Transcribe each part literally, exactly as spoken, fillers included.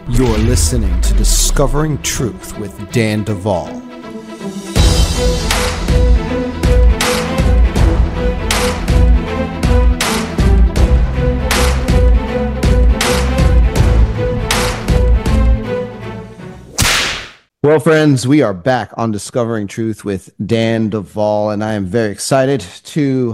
You're listening to Discovering Truth with Dan Duvall. Well, friends, we are back on Discovering Truth with Dan Duvall, and I am very excited to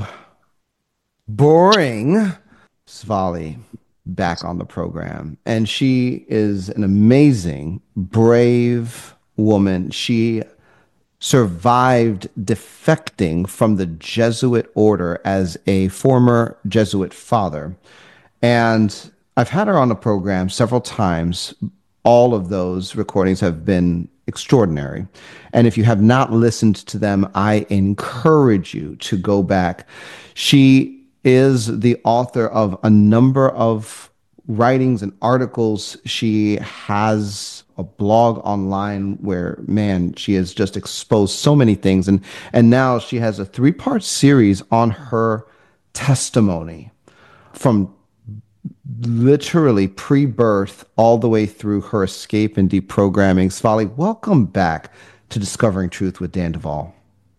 bring Svali back on the program. And she is an amazing, brave woman. She survived defecting from the Jesuit order as a former Jesuit father. And I've had her on the program several times. All of those recordings have been extraordinary. And if you have not listened to them, I encourage you to go back. She is the author of a number of writings and articles. She has a blog online where, man, she has just exposed so many things. And, and now she has a three-part series on her testimony from literally pre-birth all the way through her escape and deprogramming. Svali, welcome back to Discovering Truth with Dan Duvall.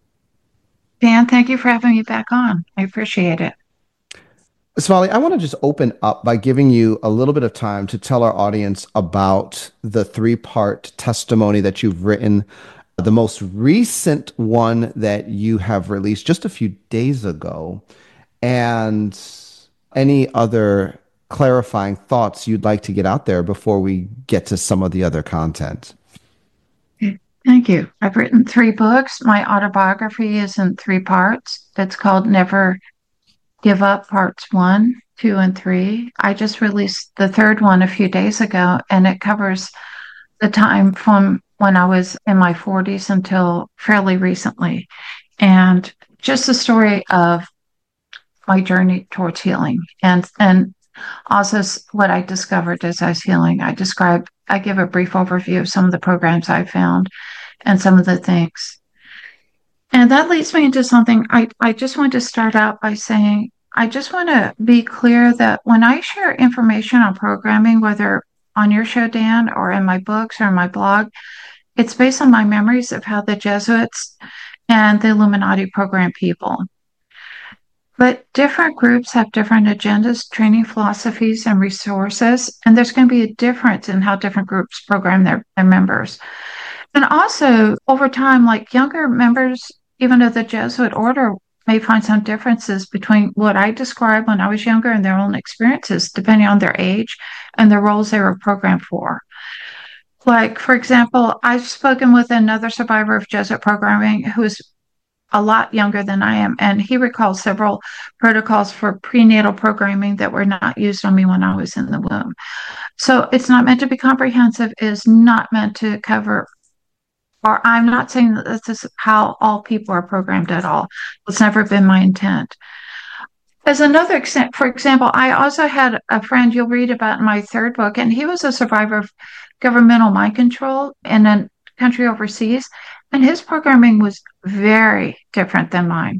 Dan, thank you for having me back on. I appreciate it. Svali, I want to just open up by giving you a little bit of time to tell our audience about the three-part testimony that you've written, the most recent one that you have released just a few days ago, and any other clarifying thoughts you'd like to get out there before we get to some of the other content. Thank you. I've written three books. My autobiography is in three parts. It's called Never Give Up, Parts One, Two, and Three. I just released the third one a few days ago, and it covers the time from when I was in my forties until fairly recently. And just the story of my journey towards healing and and also what I discovered as I was healing. I describe, I give a brief overview of some of the programs I found and some of the things. And that leads me into something. I, I just want to start out by saying, I just want to be clear that when I share information on programming, whether on your show, Dan, or in my books or in my blog, it's based on my memories of how the Jesuits and the Illuminati program people. But different groups have different agendas, training philosophies, and resources, and there's going to be a difference in how different groups program their, their members. And also, over time, like younger members, even of the Jesuit order, may find some differences between what I described when I was younger and their own experiences, depending on their age and the roles they were programmed for. Like, for example, I've spoken with another survivor of Jesuit programming who is a lot younger than I am, and he recalls several protocols for prenatal programming that were not used on me when I was in the womb. So it's not meant to be comprehensive, is not meant to cover, or I'm not saying that this is how all people are programmed at all. It's never been my intent. As another example, for example, I also had a friend you'll read about in my third book, and he was a survivor of governmental mind control in a country overseas. And his programming was very different than mine.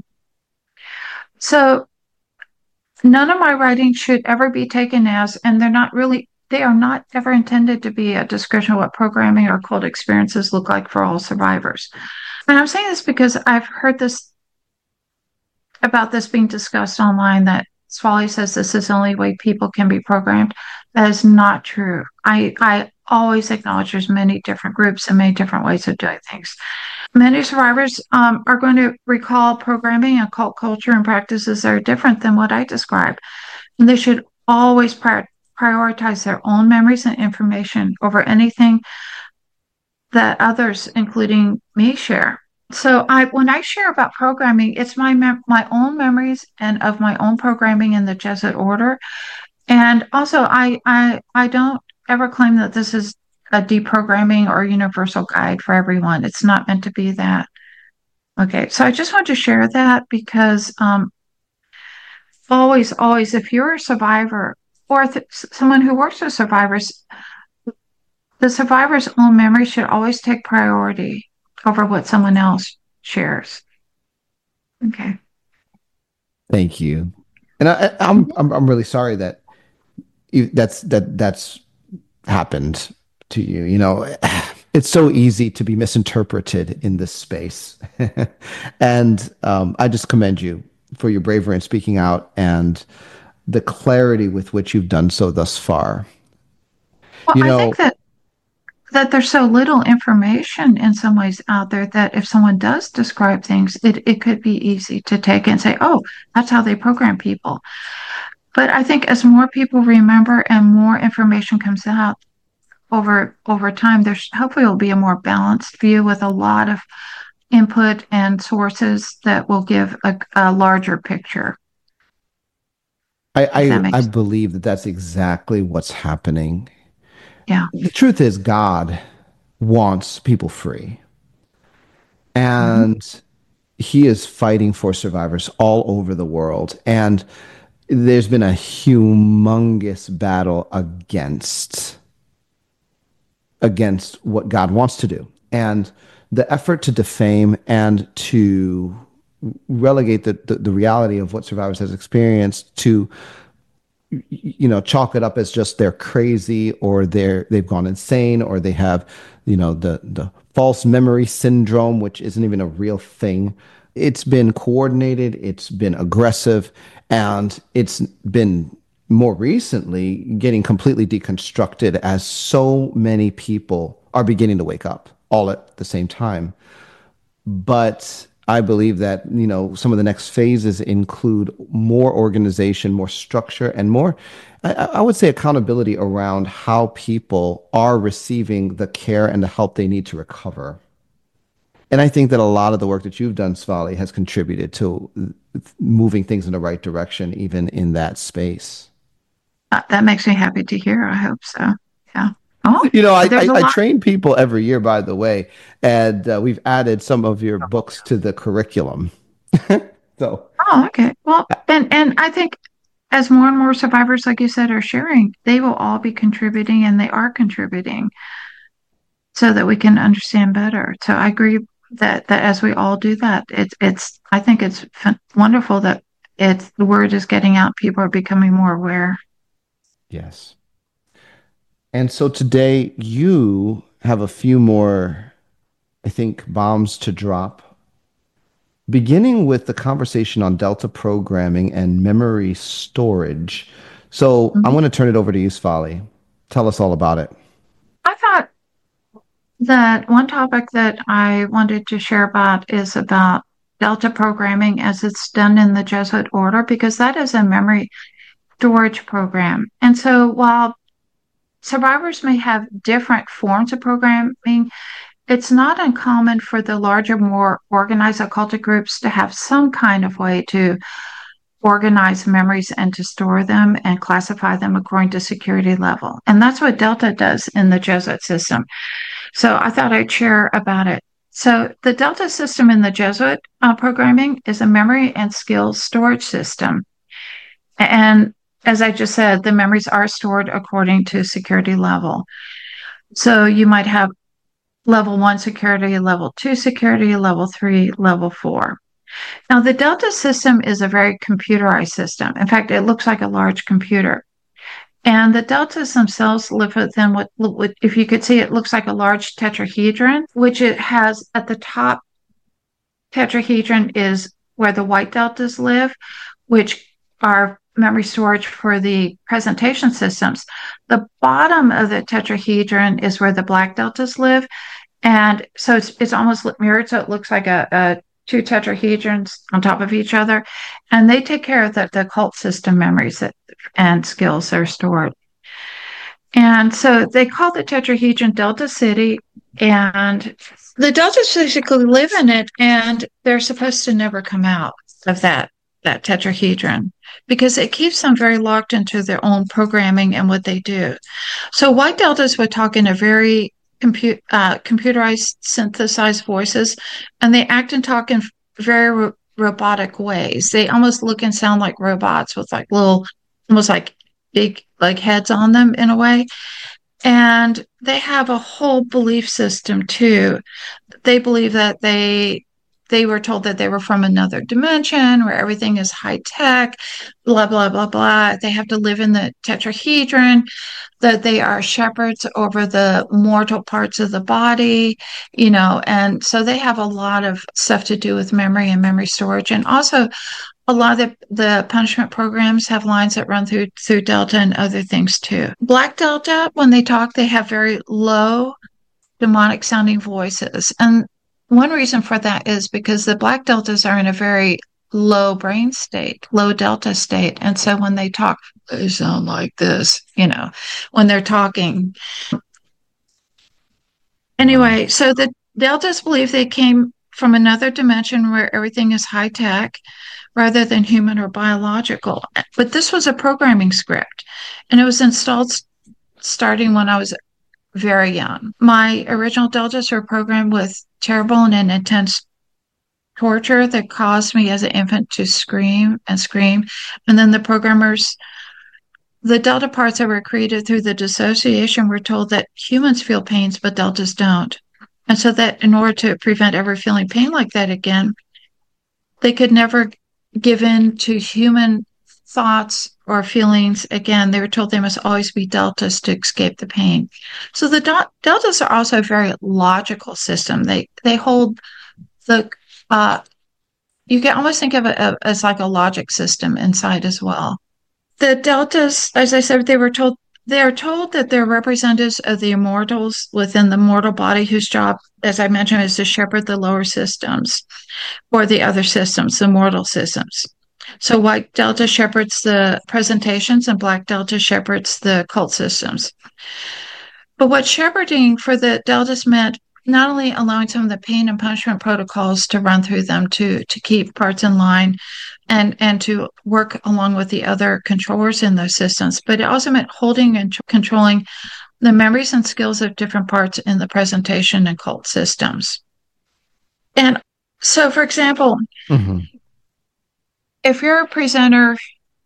So none of my writings should ever be taken as, and they're not really, they are not ever intended to be a description of what programming or occult experiences look like for all survivors. And I'm saying this because I've heard this about this being discussed online, that Svali says this is the only way people can be programmed. That is not true. I, I always acknowledge there's many different groups and many different ways of doing things. Many survivors um, are going to recall programming and cult culture and practices that are different than what I described. And they should always prior- prioritize their own memories and information over anything that others, including me, share. So I, when I share about programming, it's my mem- my own memories and of my own programming in the Jesuit order. And also, I I I don't ever claim that this is a deprogramming or universal guide for everyone. It's not meant to be that. Okay, so I just want to share that because um, always, always, if you're a survivor or th- someone who works with survivors, the survivor's own memory should always take priority over what someone else shares. Okay. Thank you. And I, I'm I'm I'm really sorry that you, that's that that's happened. to you. You know, it's so easy to be misinterpreted in this space. And um, I just commend you for your bravery in speaking out and the clarity with which you've done so thus far. Well, You I think know, that that there's so little information in some ways out there that if someone does describe things, it, it could be easy to take and say, oh, that's how they program people. But I think as more people remember and more information comes out over over time, there's hopefully will be a more balanced view with a lot of input and sources that will give a, a larger picture, I, if that I I makes believe that that's exactly what's happening. yeah. The truth is, God wants people free, Mhm. and He is fighting for survivors all over the world. And there's been a humongous battle against against what God wants to do. And the effort to defame and to relegate the, the, the reality of what survivors has experienced to, you know, chalk it up as just they're crazy or they're they've gone insane or they have, you know, the the false memory syndrome, which isn't even a real thing. It's been coordinated, it's been aggressive, and it's been more recently getting completely deconstructed as so many people are beginning to wake up all at the same time. But I believe that, you know, some of the next phases include more organization, more structure, and more, I, I would say, accountability around how people are receiving the care and the help they need to recover. And I think that a lot of the work that you've done, Svali, has contributed to moving things in the right direction, even in that space. Uh, that makes me happy to hear. I hope so. Yeah. Oh, You know, I, there's I, a I lot. train people every year, by the way, and uh, we've added some of your books to the curriculum. So, Oh, okay. Well, and and I think as more and more survivors, like you said, are sharing, they will all be contributing, and they are contributing so that we can understand better. So I agree that that as we all do that, it's it's I think it's f- wonderful that it's the word is getting out. People are becoming more aware. yes. And so today you have a few more, I think, bombs to drop, beginning with the conversation on Delta programming and memory storage. So I'm Mhm. going to turn it over to you, Svali. Tell us all about it. I thought that one topic that I wanted to share about is about Delta programming as it's done in the Jesuit order, because that is a memory storage program. And so while survivors may have different forms of programming, it's not uncommon for the larger, more organized occultic groups to have some kind of way to organize memories and to store them and classify them according to security level. And that's what Delta does in the Jesuit system. So I thought I'd share about it. So the Delta system in the Jesuit uh, programming is a memory and skills storage system. And as I just said, the memories are stored according to security level. So you might have level one security, level two security, level three, level four. Now, the Delta system is a very computerized system. In fact, it looks like a large computer. And the deltas themselves live within what, what, if you could see, it looks like a large tetrahedron, which it has at the top. Tetrahedron is where the white deltas live, which are memory storage for the presentation systems. The bottom of the tetrahedron is where the black deltas live. And so it's, it's almost mirrored. So it looks like a, a two tetrahedrons on top of each other. And they take care of the, the cult system memories that, and skills that are stored. And so they call the tetrahedron Delta City, and the deltas basically live in it, and they're supposed to never come out of that that tetrahedron because it keeps them very locked into their own programming and what they do. So white deltas would talk in a very compu- uh, computerized, synthesized voices, and they act and talk in very ro- robotic ways. They almost look and sound like robots with like little, almost like big like heads on them in a way. And they have a whole belief system too. They believe that they they were told that they were from another dimension where everything is high tech, blah, blah, blah, blah. They have to live in the tetrahedron, that they are shepherds over the mortal parts of the body, you know, and so they have a lot of stuff to do with memory and memory storage. And also, a lot of the, the punishment programs have lines that run through through Delta and other things too. Black Delta, when they talk, they have very low demonic sounding voices. And one reason for that is because the Black Deltas are in a very low brain state, low Delta state. And so when they talk, they sound like this, you know, when they're talking. Anyway, so the Deltas believe they came from another dimension where everything is high tech rather than human or biological. But this was a programming script, and it was installed starting when I was very young. My original Deltas were programmed with terrible and intense torture that caused me as an infant to scream and scream. And then the programmers, the Delta parts that were created through the dissociation, were told that humans feel pains, but Deltas don't. And so that in order to prevent ever feeling pain like that again, they could never give in to human thoughts or feelings again. They were told they must always be Deltas to escape the pain. So the del- Deltas are also a very logical system. They they hold the uh, you can almost think of it as like a logic system inside as well. The Deltas, as I said, they were told they are told that they're representatives of the immortals within the mortal body, whose job, as I mentioned, is to shepherd the lower systems or the other systems, the mortal systems. So White Delta shepherds the presentations and Black Delta shepherds the cult systems. But what shepherding for the Deltas meant, not only allowing some of the pain and punishment protocols to run through them to, to keep parts in line and, and to work along with the other controllers in those systems, but it also meant holding and controlling the memories and skills of different parts in the presentation and cult systems. And so, for example, mm-hmm. if you're a presenter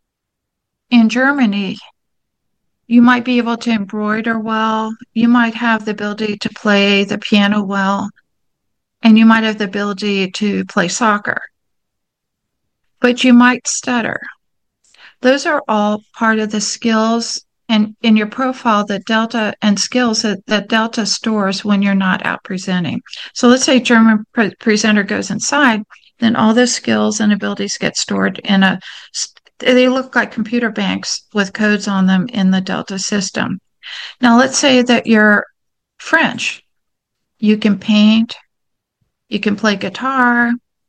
in Germany, you might be able to embroider well, you might have the ability to play the piano well, and you might have the ability to play soccer, but you might stutter. Those are all part of the skills and in your profile that Delta and skills that, that Delta stores when you're not out presenting. So let's say a German pre- presenter goes inside, then all those skills and abilities get stored in a, they look like computer banks with codes on them in the Delta system. Now, let's say that you're French. You can paint, you can play guitar,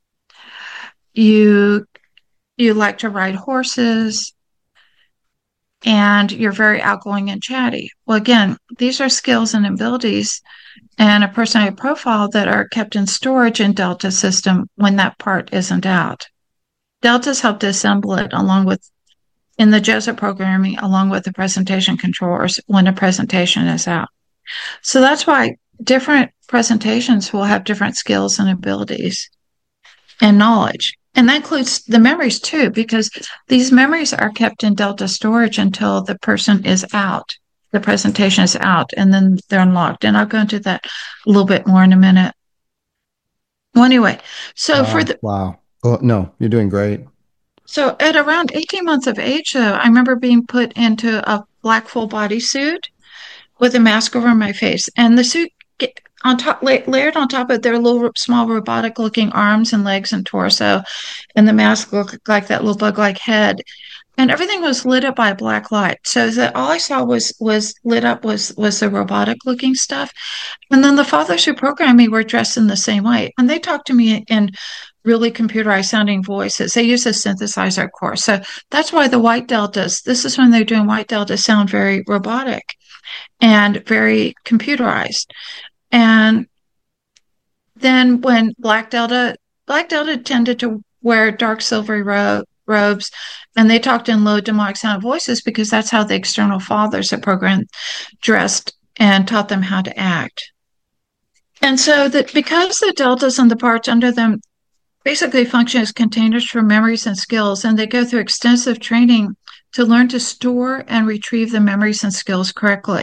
you you like to ride horses, and you're very outgoing and chatty. Well, again, these are skills and abilities and a personality profile that are kept in storage in Delta system when that part isn't out. Deltas help to assemble it along with, in the Joseph programming, along with the presentation controllers when a presentation is out. So that's why different presentations will have different skills and abilities and knowledge. And that includes the memories too, because these memories are kept in Delta storage until the person is out, the presentation is out, and then they're unlocked. And I'll go into that a little bit more in a minute. Well, anyway, so wow, for the... Wow. Oh, no, you're doing great. So at around eighteen months of age, though, I remember being put into a black full body suit with a mask over my face. And the suit... Get, on top, layered on top of their little small robotic looking arms and legs and torso, and the mask looked like that little bug like head, and everything was lit up by a black light. So that all I saw was was lit up was was the robotic looking stuff. And then the fathers who programmed me were dressed in the same way, and they talked to me in really computerized sounding voices. They use a synthesizer, of course. So that's why the white deltas, this is when they're doing white deltas, sound very robotic and very computerized. And then when Black Delta, Black Delta tended to wear dark silvery ro- robes, and they talked in low demonic sound voices because that's how the external fathers at program dressed and taught them how to act. And so that because the deltas and the parts under them basically function as containers for memories and skills, and they go through extensive training to learn to store and retrieve the memories and skills correctly.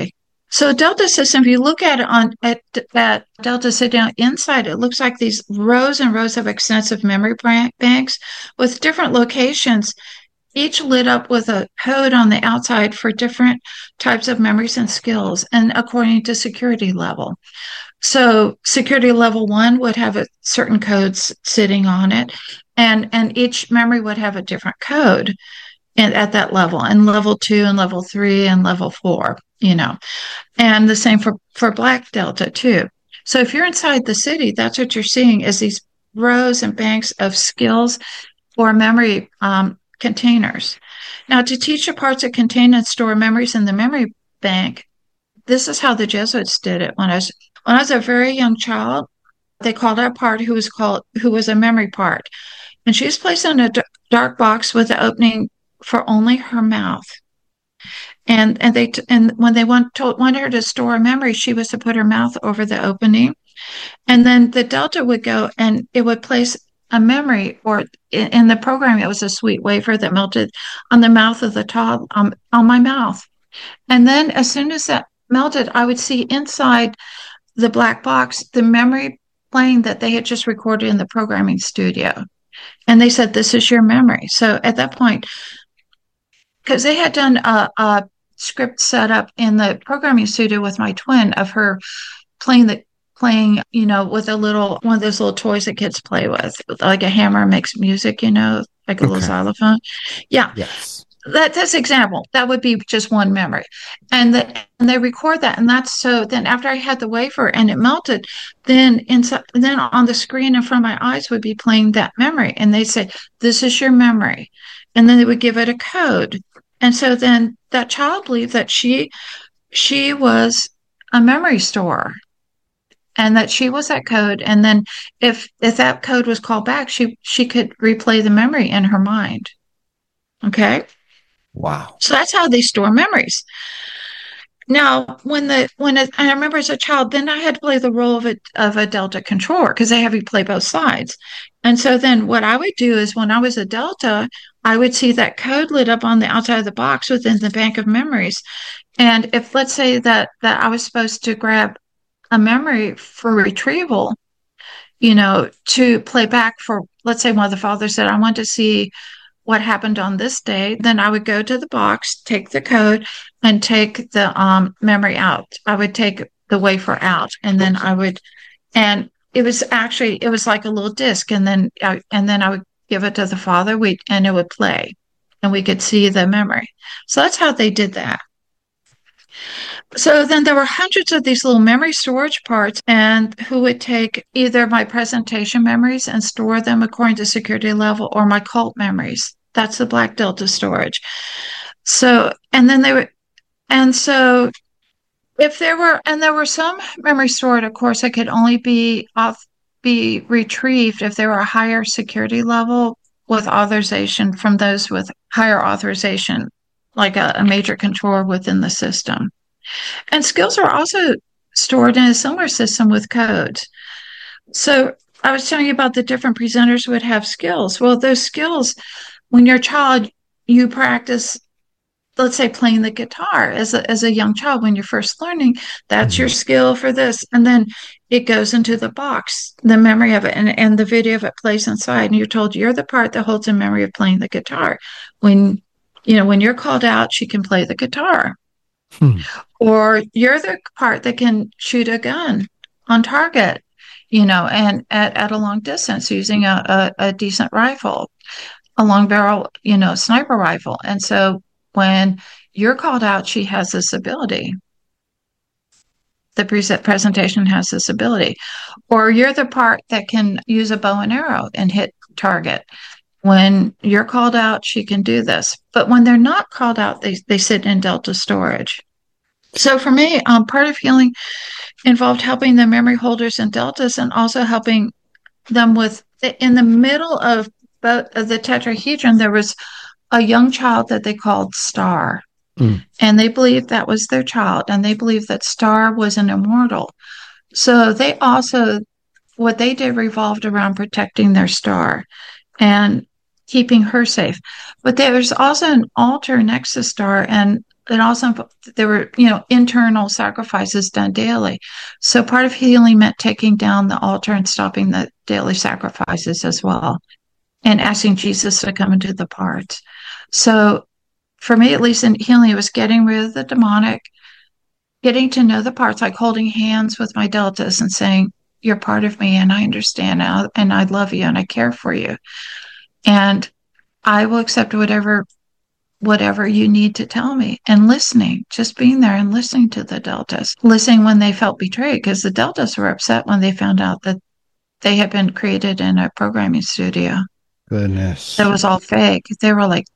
So Delta system, if you look at it on at that Delta sit down inside, it looks like these rows and rows of extensive memory banks with different locations, each lit up with a code on the outside for different types of memories and skills, and according to security level. So security level one would have a certain codes sitting on it, and and each memory would have a different code and at that level, and level two and level three and level four, you know, and the same for for Black Delta too. So if you're inside the city, that's what you're seeing is these rows and banks of skills or memory um, containers. Now, to teach the parts that contain and store memories in the memory bank, this is how the Jesuits did it. When I was when I was a very young child, they called out a part who was called who was a memory part, and she was placed in a d- dark box with an opening for only her mouth. And and they t- and when they want, told, wanted her to store a memory, she was to put her mouth over the opening, and then the Delta would go and it would place a memory, or in, in the program, it was a sweet wafer that melted on the mouth of the child, um, on my mouth. And then as soon as that melted, I would see inside the black box the memory playing that they had just recorded in the programming studio. And they said, "This is your memory." So at that point, because they had done a, a script set up in the programming studio with my twin of her playing the playing, you know, with a little one of those little toys that kids play with, like a hammer makes music, you know, like a little Okay. xylophone. Yeah. Yes. That, that's example. That would be just one memory. And that and they record that. And that's so then after I had the wafer and it melted, then inside then on the screen in front of my eyes would be playing that memory. And they say, "This is your memory." And then they would give it a code. And so then that child believed that she she was a memory store and that she was that code. And then if if that code was called back, she she could replay the memory in her mind. Okay. Wow. So that's how they store memories. Now, when the when it, I remember as a child, then I had to play the role of a of a Delta controller because they have you play both sides. And so then what I would do is when I was a Delta, I would see that code lit up on the outside of the box within the bank of memories. And if let's say that that I was supposed to grab a memory for retrieval, you know, to play back for, let's say one of the fathers said, "I want to see what happened on this day," then I would go to the box, take the code, and take the um, memory out. I would take the wafer out, and then I would, and it was actually it was like a little disc, and then I, and then I would give it to the father. We and it would play, and we could see the memory. So that's how they did that. So then there were hundreds of these little memory storage parts, and who would take either my presentation memories and store them according to security level or my cult memories. That's the Black Delta storage. So, and then they were, and so if there were, and there were some memory stored, of course, that could only be off, be retrieved if there were a higher security level with authorization from those with higher authorization, like a, a major controller within the system. And skills are also stored in a similar system with codes. So I was telling you about the different presenters would have skills. Well, those skills, when you're a child, you practice, let's say, playing the guitar as a, as a young child when you're first learning. That's Mm-hmm. your skill for this. And then it goes into the box, the memory of it, and, and the video of it plays inside. And you're told you're the part that holds the memory of playing the guitar. When, you know, when you're called out, she can play the guitar. Hmm. Or you're the part that can shoot a gun on target, you know, and at, at a long distance using a, a, a decent rifle, a long barrel, you know, sniper rifle. And so when you're called out, she has this ability. The preset presentation has this ability. Or you're the part that can use a bow and arrow and hit target. When you're called out, she can do this. But when they're not called out, they, they sit in Delta storage. So for me, um, part of healing involved helping the memory holders and deltas and also helping them with, in the middle of, both, of the tetrahedron, there was a young child that they called Star. Mm. And they believed that was their child. And they believed that Star was an immortal. So they also, what they did revolved around protecting their star and keeping her safe. But there was also an altar next to Star, and it also, there were, you know, internal sacrifices done daily. So part of healing meant taking down the altar and stopping the daily sacrifices as well, and asking Jesus to come into the parts. So for me, at least in healing, it was getting rid of the demonic, getting to know the parts, like holding hands with my deltas and saying, you're part of me and I understand now and I love you and I care for you. And I will accept whatever whatever you need to tell me, and listening, just being there and listening to the deltas, listening when they felt betrayed, because the deltas were upset when they found out that they had been created in a programming studio that Goodness. was all fake. They were like,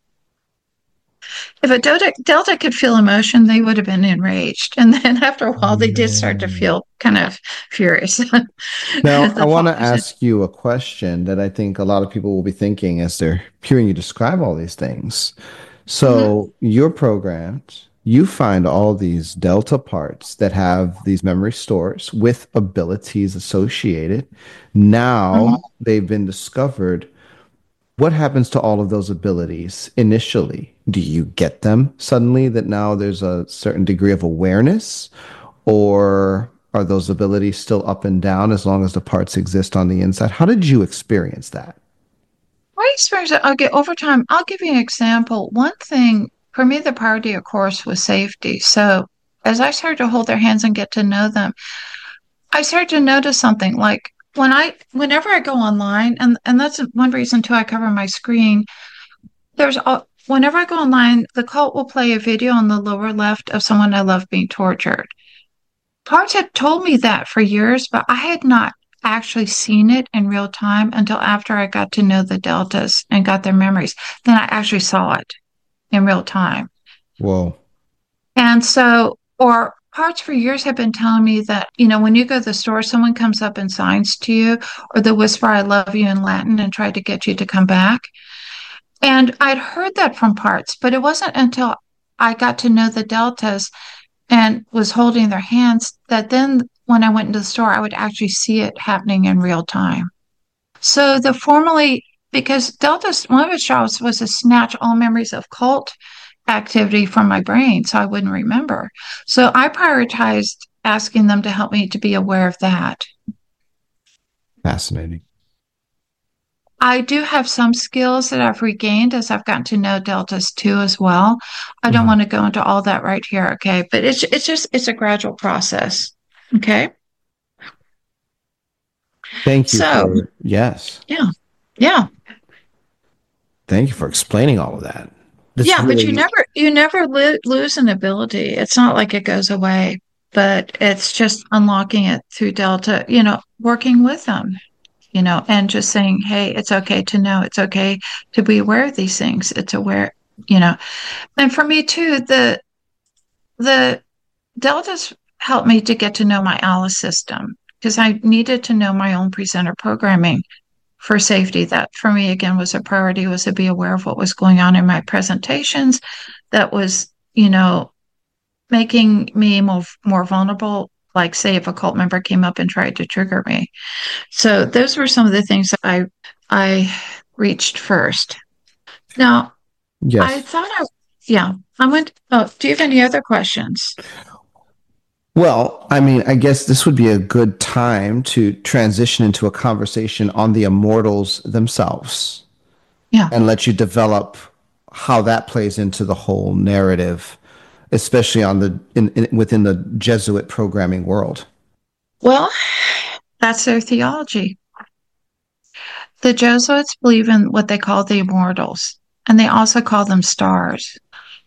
if a delta, delta could feel emotion, they would have been enraged. And then after a while, they did start to Man. feel kind of furious. Now, I The want to father said, ask you a question that I think a lot of people will be thinking as they're hearing you describe all these things. "Mhm, So, you're programmed, you find all these delta parts that have these memory stores with abilities associated. Now mhm." they've been discovered. What happens to all of those abilities initially? Do you get them suddenly that now there's a certain degree of awareness? Or are those abilities still up and down as long as the parts exist on the inside? How did you experience that? My experience, okay, over time, I'll give you an example. One thing for me, the priority, of course, was safety. So as I started to hold their hands and get to know them, I started to notice something like when I, whenever I go online, and, and that's one reason too, I cover my screen. There's a, whenever I go online, the cult will play a video on the lower left of someone I love being tortured. Parts had told me that for years, but I had not actually seen it in real time until after I got to know the deltas and got their memories. Then I actually saw it in real time. Whoa. And so, or parts for years have been telling me that, you know, when you go to the store, someone comes up and signs to you, or they whisper, I love you in Latin and try to get you to come back. And I'd heard that from parts, but it wasn't until I got to know the deltas and was holding their hands that then when I went into the store, I would actually see it happening in real time. So the formally, because Delta's, one of its jobs was to snatch all memories of cult activity from my brain so I wouldn't remember. So I prioritized asking them to help me to be aware of that. Fascinating. I do have some skills that I've regained as I've gotten to know deltas too as well. I don't Mhm. want to go into all that right here, okay? But it's it's just it's a gradual process. Okay. Thank you So for, yes. yeah, yeah, Thank you for explaining all of that. This yeah. But you really, never you never lo- lose an ability. It's not like it goes away, but it's just unlocking it through delta, you know, working with them, you know, and just saying, hey, it's okay to know, it's okay to be aware of these things. It's aware, you know. And for me too, the the deltas helped me to get to know my Alice system because I needed to know my own presenter programming for safety. That for me again was a priority, was to be aware of what was going on in my presentations that was, you know, making me more more vulnerable, like say if a cult member came up and tried to trigger me. So those were some of the things that I I reached first. Now I yes. thought I yeah, I went oh, do you have any other questions? Well, I mean, I guess this would be a good time to transition into a conversation on the immortals themselves Yeah. and let you develop how that plays into the whole narrative, especially on the in, in within the Jesuit programming world. Well, that's their theology. The Jesuits believe in what they call the immortals, and they also call them stars.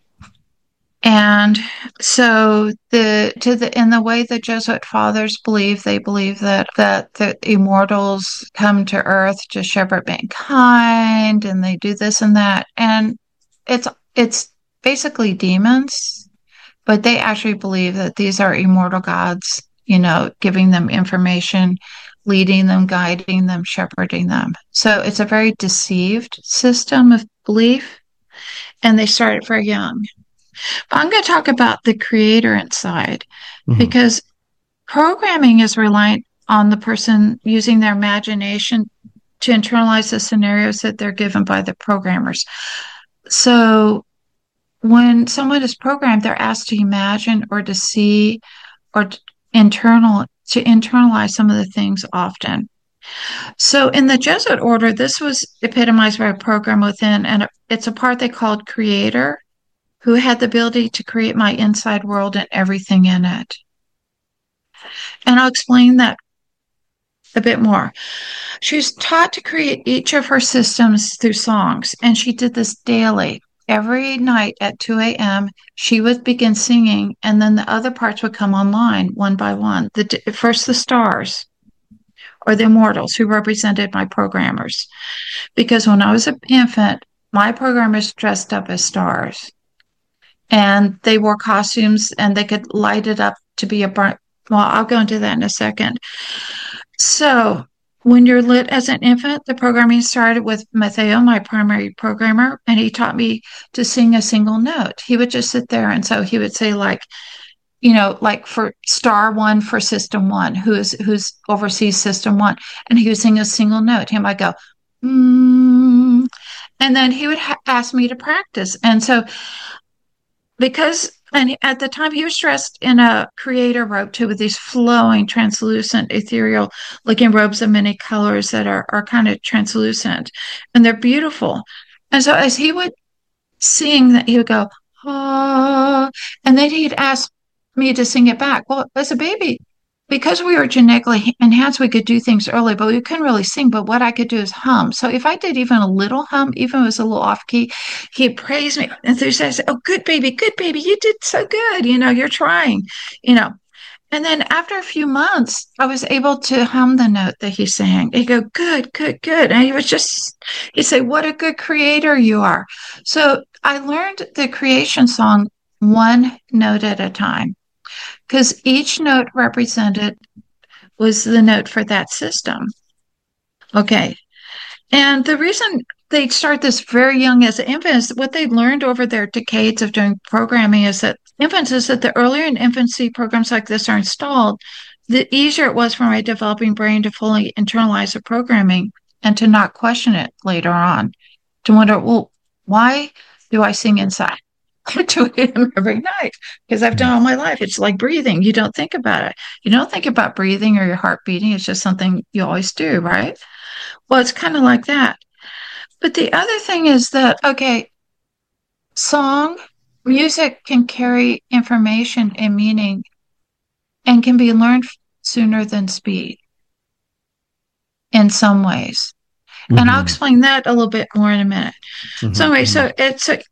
And so the to the in the way the Jesuit fathers believe, they believe that that the immortals come to earth to shepherd mankind and they do this and that. And it's it's basically demons, but they actually believe that these are immortal gods, you know, giving them information, leading them, guiding them, shepherding them. So it's a very deceived system of belief, and they start very young. But I'm going to talk about the creator inside Mhm. because programming is reliant on the person using their imagination to internalize the scenarios that they're given by the programmers. So when someone is programmed, they're asked to imagine or to see or to internal to internalize some of the things often. So in the Jesuit order, this was epitomized by a program within, and it's a part they called creator, who had the ability to create my inside world and everything in it. And I'll explain that a bit more. She was taught to create each of her systems through songs, and she did this daily. Every night at two a.m., she would begin singing, and then the other parts would come online one by one. The, first, the stars, or the immortals, who represented my programmers. Because when I was an infant, my programmers dressed up as stars. And they wore costumes, and they could light it up to be a bright. Well, I'll go into that in a second. So when you're lit as an infant, the programming started with Mateo, my primary programmer, and he taught me to sing a single note. He would just sit there, and so he would say, like, you know, like for star one for system one, who is who's oversees system one, and he would sing a single note. He might go, mm, and then he would ha- ask me to practice. And so because and at the time he was dressed in a creator robe too, with these flowing, translucent, ethereal looking robes of many colors that are, are kind of translucent, and they're beautiful. And so as he would sing, that he would go, ah, and then he'd ask me to sing it back. Well, as a baby, because we were genetically enhanced, we could do things early, but we couldn't really sing. But what I could do is hum. So if I did even a little hum, even if it was a little off key, he'd praise me enthusiastic. Oh, good baby, good baby, you did so good. You know, you're trying, you know. And then after a few months, I was able to hum the note that he sang. He'd go, good, good, good. And he was just, he'd say, what a good creator you are. So I learned the creation song one note at a time, because each note represented was the note for that system. Okay. And the reason they start this very young as infants, what they learned over their decades of doing programming is that infants is that the earlier in infancy programs like this are installed, the easier it was for my developing brain to fully internalize the programming and to not question it later on. To wonder, well, why do I sing inside? I do it every night because I've done all my life. It's like breathing. You don't think about it. You don't think about breathing or your heart beating. It's just something you always do, right? Well, it's kind of like that. But the other thing is that, okay, song, music can carry information and meaning and can be learned sooner than speed in some ways. Mm-hmm. And I'll explain that a little bit more in a minute. Mm-hmm. So anyway, so it's a,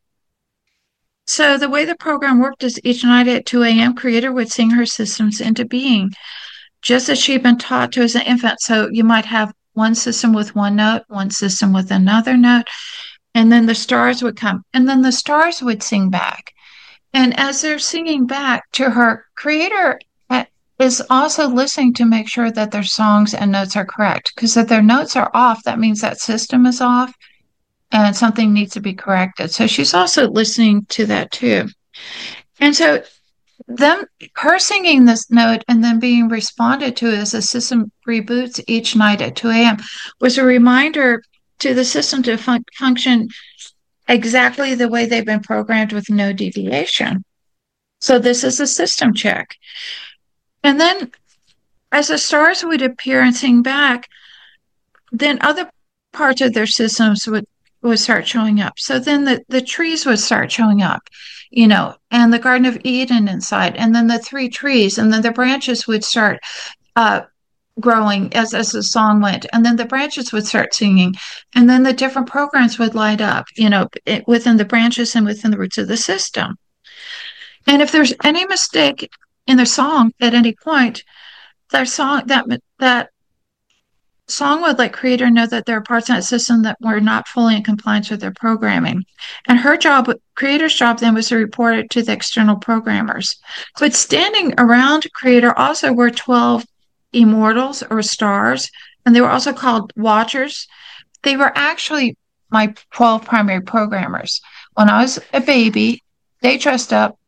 so the way the program worked is each night at two a.m., Creator would sing her systems into being, just as she'd been taught to as an infant. So you might have one system with one note, one system with another note, and then the stars would come, and then the stars would sing back. And as they're singing back to her, Creator is also listening to make sure that their songs and notes are correct. Because if their notes are off, that means that system is off and something needs to be corrected. So she's also listening to that too. And so them, her singing this note and then being responded to as the system reboots each night at two a.m. was a reminder to the system to fun- function exactly the way they've been programmed with no deviation. So this is a system check. And then as the stars would appear and sing back, then other parts of their systems would, would start showing up. So then the, the trees would start showing up, you know, and the Garden of Eden inside, and then the three trees, and then the branches would start uh, growing as, as the song went, and then the branches would start singing, and then the different programs would light up, you know, it, within the branches and within the roots of the system. And if there's any mistake in their song at any point, their song that that song would let Creator know that there are parts in that system that were not fully in compliance with their programming. And her job, Creator's job then, was to report it to the external programmers. But standing around Creator also were twelve immortals or stars, and they were also called watchers. They were actually my twelve primary programmers. When I was a baby, they dressed up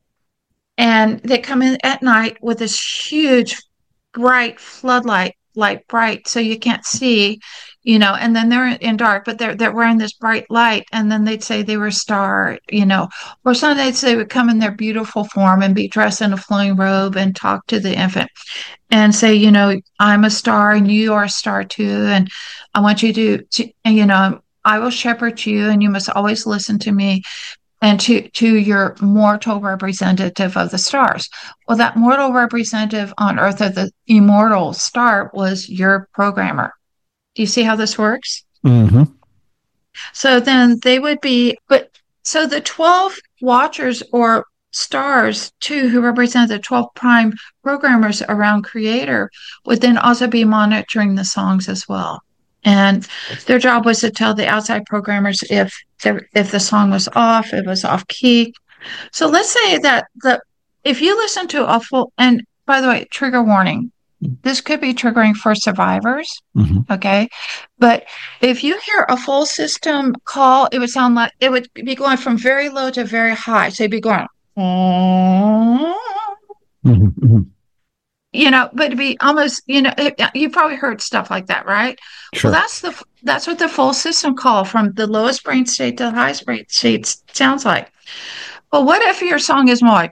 and they come in at night with this huge, bright floodlight, light bright, so you can't see, you know, and then they're in dark, but they're they're wearing this bright light, and then they'd say they were a star, you know, or some days they would come in their beautiful form and be dressed in a flowing robe and talk to the infant and say, you know, I'm a star and you are a star too, and I want you to, to you know, I will shepherd you, and you must always listen to me and to to your mortal representative of the stars. Well, that mortal representative on Earth of the immortal star was your programmer. Do you see how this works? Mm-hmm. So then they would be, but so the twelve watchers or stars too, who represent the twelve prime programmers around Creator, would then also be monitoring the songs as well. And their job was to tell the outside programmers if there, if the song was off, if it was off key. So let's say that the if you listen to a full, and by the way, trigger warning, this could be triggering for survivors. Mm-hmm. Okay. But if you hear a full system call, it would sound like it would be going from very low to very high. So it'd be going, Mm-hmm. you know, but it'd be almost, you know, it, you probably heard stuff like that, right? Well, Sure. that's the that's what the full system call from the lowest brain state to the highest brain state sounds like. Well, what if your song is more like,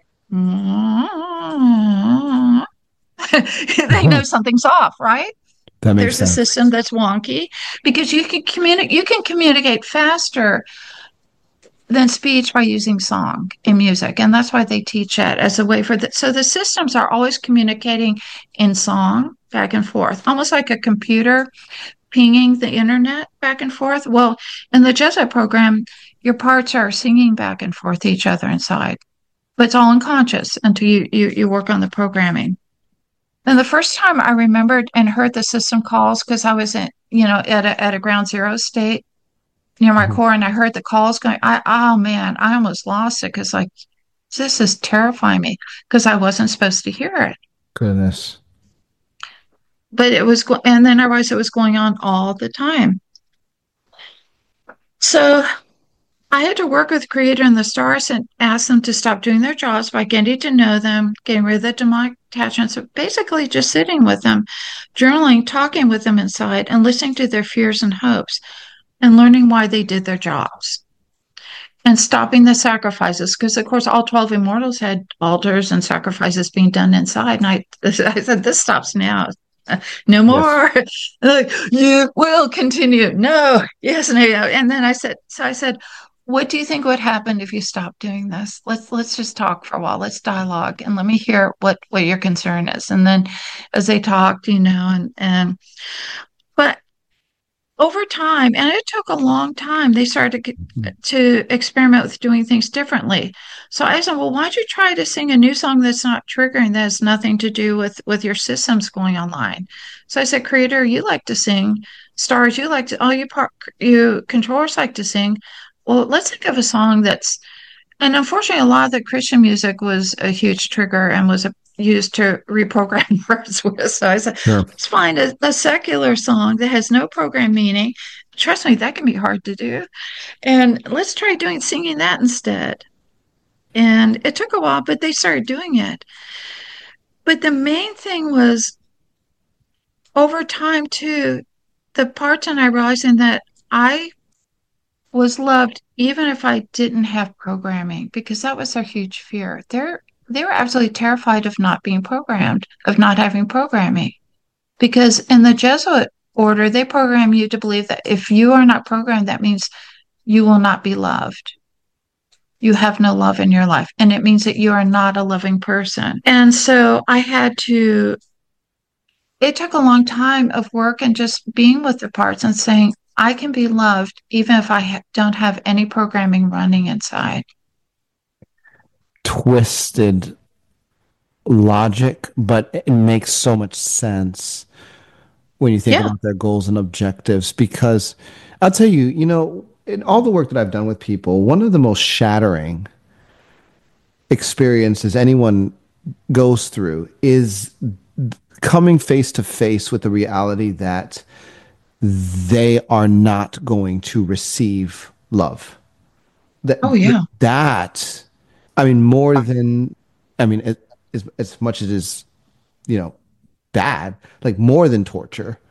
they know something's off, right? That makes There's a sense. system that's wonky because you can communicate you can communicate faster than speech by using song and music, and that's why they teach it as a way for the so the systems are always communicating in song back and forth, almost like a computer pinging the internet back and forth. Well, in the Jesuit program, your parts are singing back and forth to each other inside, but it's all unconscious until you you, you work on the programming. And the first time I remembered and heard the system calls, because I was in, you know, at a, at a ground zero state near my Mhm. core, and I heard the calls going, I, oh man, I almost lost it because like, this is terrifying me because I wasn't supposed to hear it. Goodness. But it was, go- and then I realized it was going on all the time. So I had to work with Creator and the stars and ask them to stop doing their jobs by getting to know them, getting rid of the demonic attachments, so basically just sitting with them, journaling, talking with them inside, and listening to their fears and hopes, and learning why they did their jobs. And stopping the sacrifices, because of course all twelve immortals had altars and sacrifices being done inside. And I, I said, this stops now. No Yes. more. Like, you will continue. No, yes, no. And then I said, so I said, what do you think would happen if you stopped doing this? Let's let's just talk for a while. Let's dialogue and let me hear what what your concern is. And then as they talked, you know, and and but over time, and it took a long time, they started to, Mhm. to experiment with doing things differently. So I said, well, why don't you try to sing a new song that's not triggering, that has nothing to do with with your systems going online? So I said, Creator, you like to sing. Stars, you like to, all you part, you controllers like to sing. Well, let's think of a song that's, and unfortunately, a lot of the Christian music was a huge trigger and was a, used to reprogram words with. So I said, Sure. let's find a, a secular song that has no program meaning. Trust me, that can be hard to do. And let's try doing singing that instead. And it took a while, but they started doing it. But the main thing was over time too, the parts and I realizing that I was loved even if I didn't have programming, because that was their huge fear. They're they were absolutely terrified of not being programmed, of not having programming. Because in the Jesuit order, they program you to believe that if you are not programmed, that means you will not be loved. You have no love in your life. And it means that you are not a loving person. And so I had to, it took a long time of work and just being with the parts and saying, I can be loved even if I ha- don't have any programming running inside. Twisted logic, but it makes so much sense when you think Yeah. about their goals and objectives. Because I'll tell you, you know, in all the work that I've done with people, one of the most shattering experiences anyone goes through is coming face to face with the reality that they are not going to receive love. That Oh, yeah. that I mean, more than I mean, it, as as much as it is, you know, bad, like more than torture,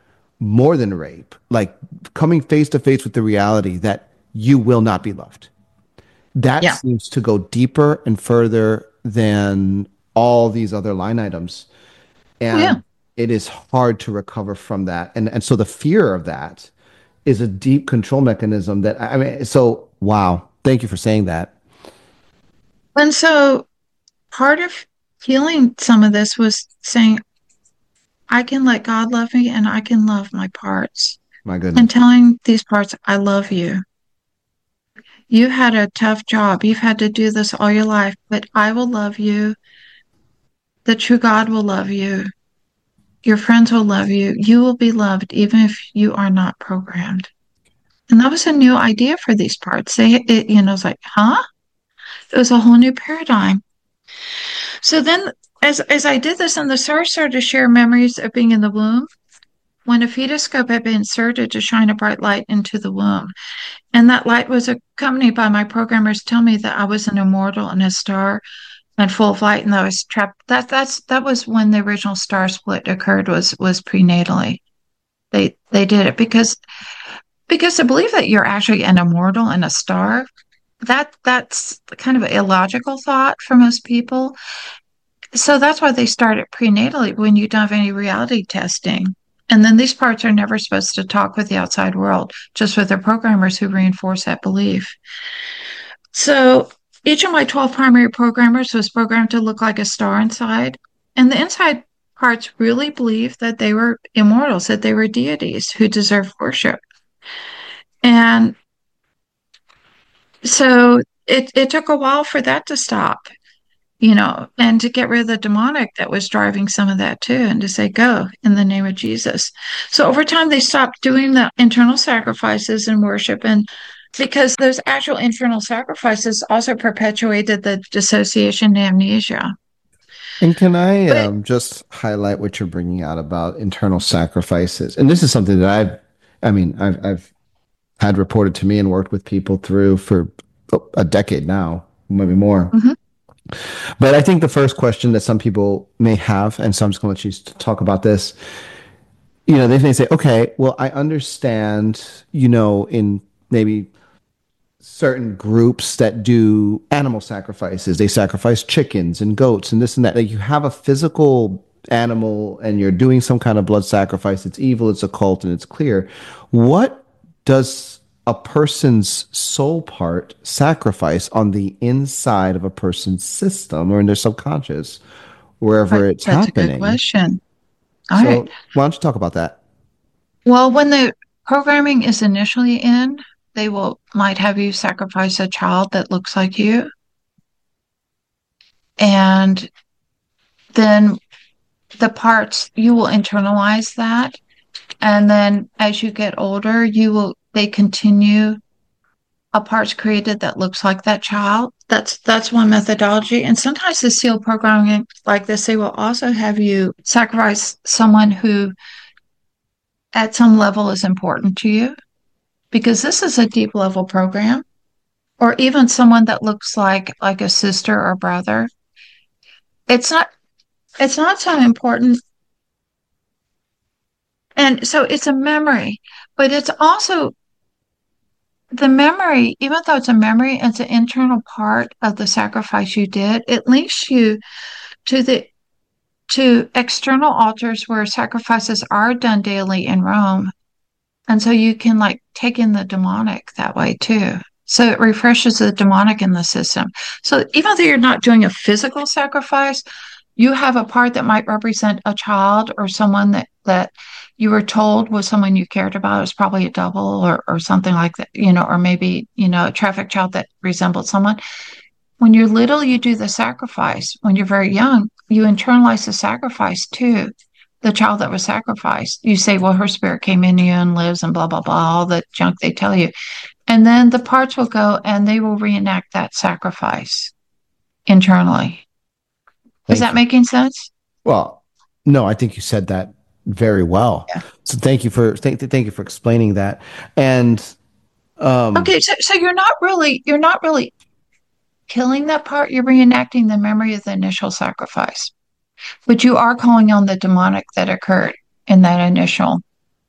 more than rape, like coming face to face with the reality that you will not be loved. That Yeah. seems to go deeper and further than all these other line items. Oh, yeah. And it is hard to recover from that. And and so the fear of that is a deep control mechanism that I mean, so wow. Thank you for saying that. And so part of healing some of this was saying, I can let God love me and I can love my parts. My And goodness. telling these parts, I love you. You had a tough job. You've had to do this all your life, but I will love you. The true God will love you. Your friends will love you. You will be loved even if you are not programmed. And that was a new idea for these parts. They, it, you know, it's like, huh? It was a whole new paradigm. So then, as as I did this, and the stars started to share memories of being in the womb, when a fetoscope had been inserted to shine a bright light into the womb. And that light was accompanied by my programmers telling me that I was an immortal and a star and full of light, and that I was trapped. That that's that was when the original star split occurred. Was was prenatally. They they did it because because to believe that you're actually an immortal and a star, that that's kind of an illogical thought for most people. So that's why they start it prenatally when you don't have any reality testing. And then these parts are never supposed to talk with the outside world, just with their programmers who reinforce that belief. So each of my twelve primary programmers was programmed to look like a star inside. And the inside parts really believed that they were immortals, that they were deities who deserved worship. And so it, it took a while for that to stop, you know, and to get rid of the demonic that was driving some of that too, and to say, go in the name of Jesus. So over time, they stopped doing the internal sacrifices and worship. And because those actual internal sacrifices also perpetuated the dissociation and amnesia. And can I But um, just highlight what you're bringing out about internal sacrifices? And this is something that I've, I mean, I've, I've had reported to me and worked with people through for a decade now, maybe more. mhm, But I think the first question that some people may have, and so I'm just going to let you talk about this, you know, they may say, okay, well, I understand, you know, in maybe certain groups that do animal sacrifices, they sacrifice chickens and goats and this and that. Like you have a physical animal and you're doing some kind of blood sacrifice. It's evil, it's occult, and it's clear. What does a person's soul part sacrifice on the inside of a person's system or in their subconscious, wherever right, it's that's a good happening? question. All right. So why don't you talk about that? Well, when the programming is initially in, they will might have you sacrifice a child that looks like you. And then the parts, you will internalize that. And then as you get older, you will, they continue a parts created that looks like that child. That's that's one methodology. And sometimes the SEAL programming like this, they will also have you sacrifice someone who at some level is important to you, because this is a deep level program, or even someone that looks like like a sister or brother. It's not it's not so important. And so it's a memory, but it's also the memory, even though it's a memory, it's an internal part of the sacrifice you did. It links you to the to external altars where sacrifices are done daily in Rome. And so you can like take in the demonic that way too. So it refreshes the demonic in the system. So even though you're not doing a physical sacrifice, you have a part that might represent a child or someone that that you were told was someone you cared about. It was probably a double or or something like that, you know, or maybe, you know, a traffic child that resembled someone. When you're little, you do the sacrifice. When you're very young, you internalize the sacrifice too. The child that was sacrificed. You say, well, her spirit came into you and lives and blah, blah, blah, all the junk they tell you. And then the parts will go and they will reenact that sacrifice internally. Is Thank that you. making sense? Well, no, I think you said that very well. Yeah. So thank you for thank thank you for explaining that. And um, Okay, so, so you're not really you're not really killing that part. You're reenacting the memory of the initial sacrifice, but you are calling on the demonic that occurred in that initial.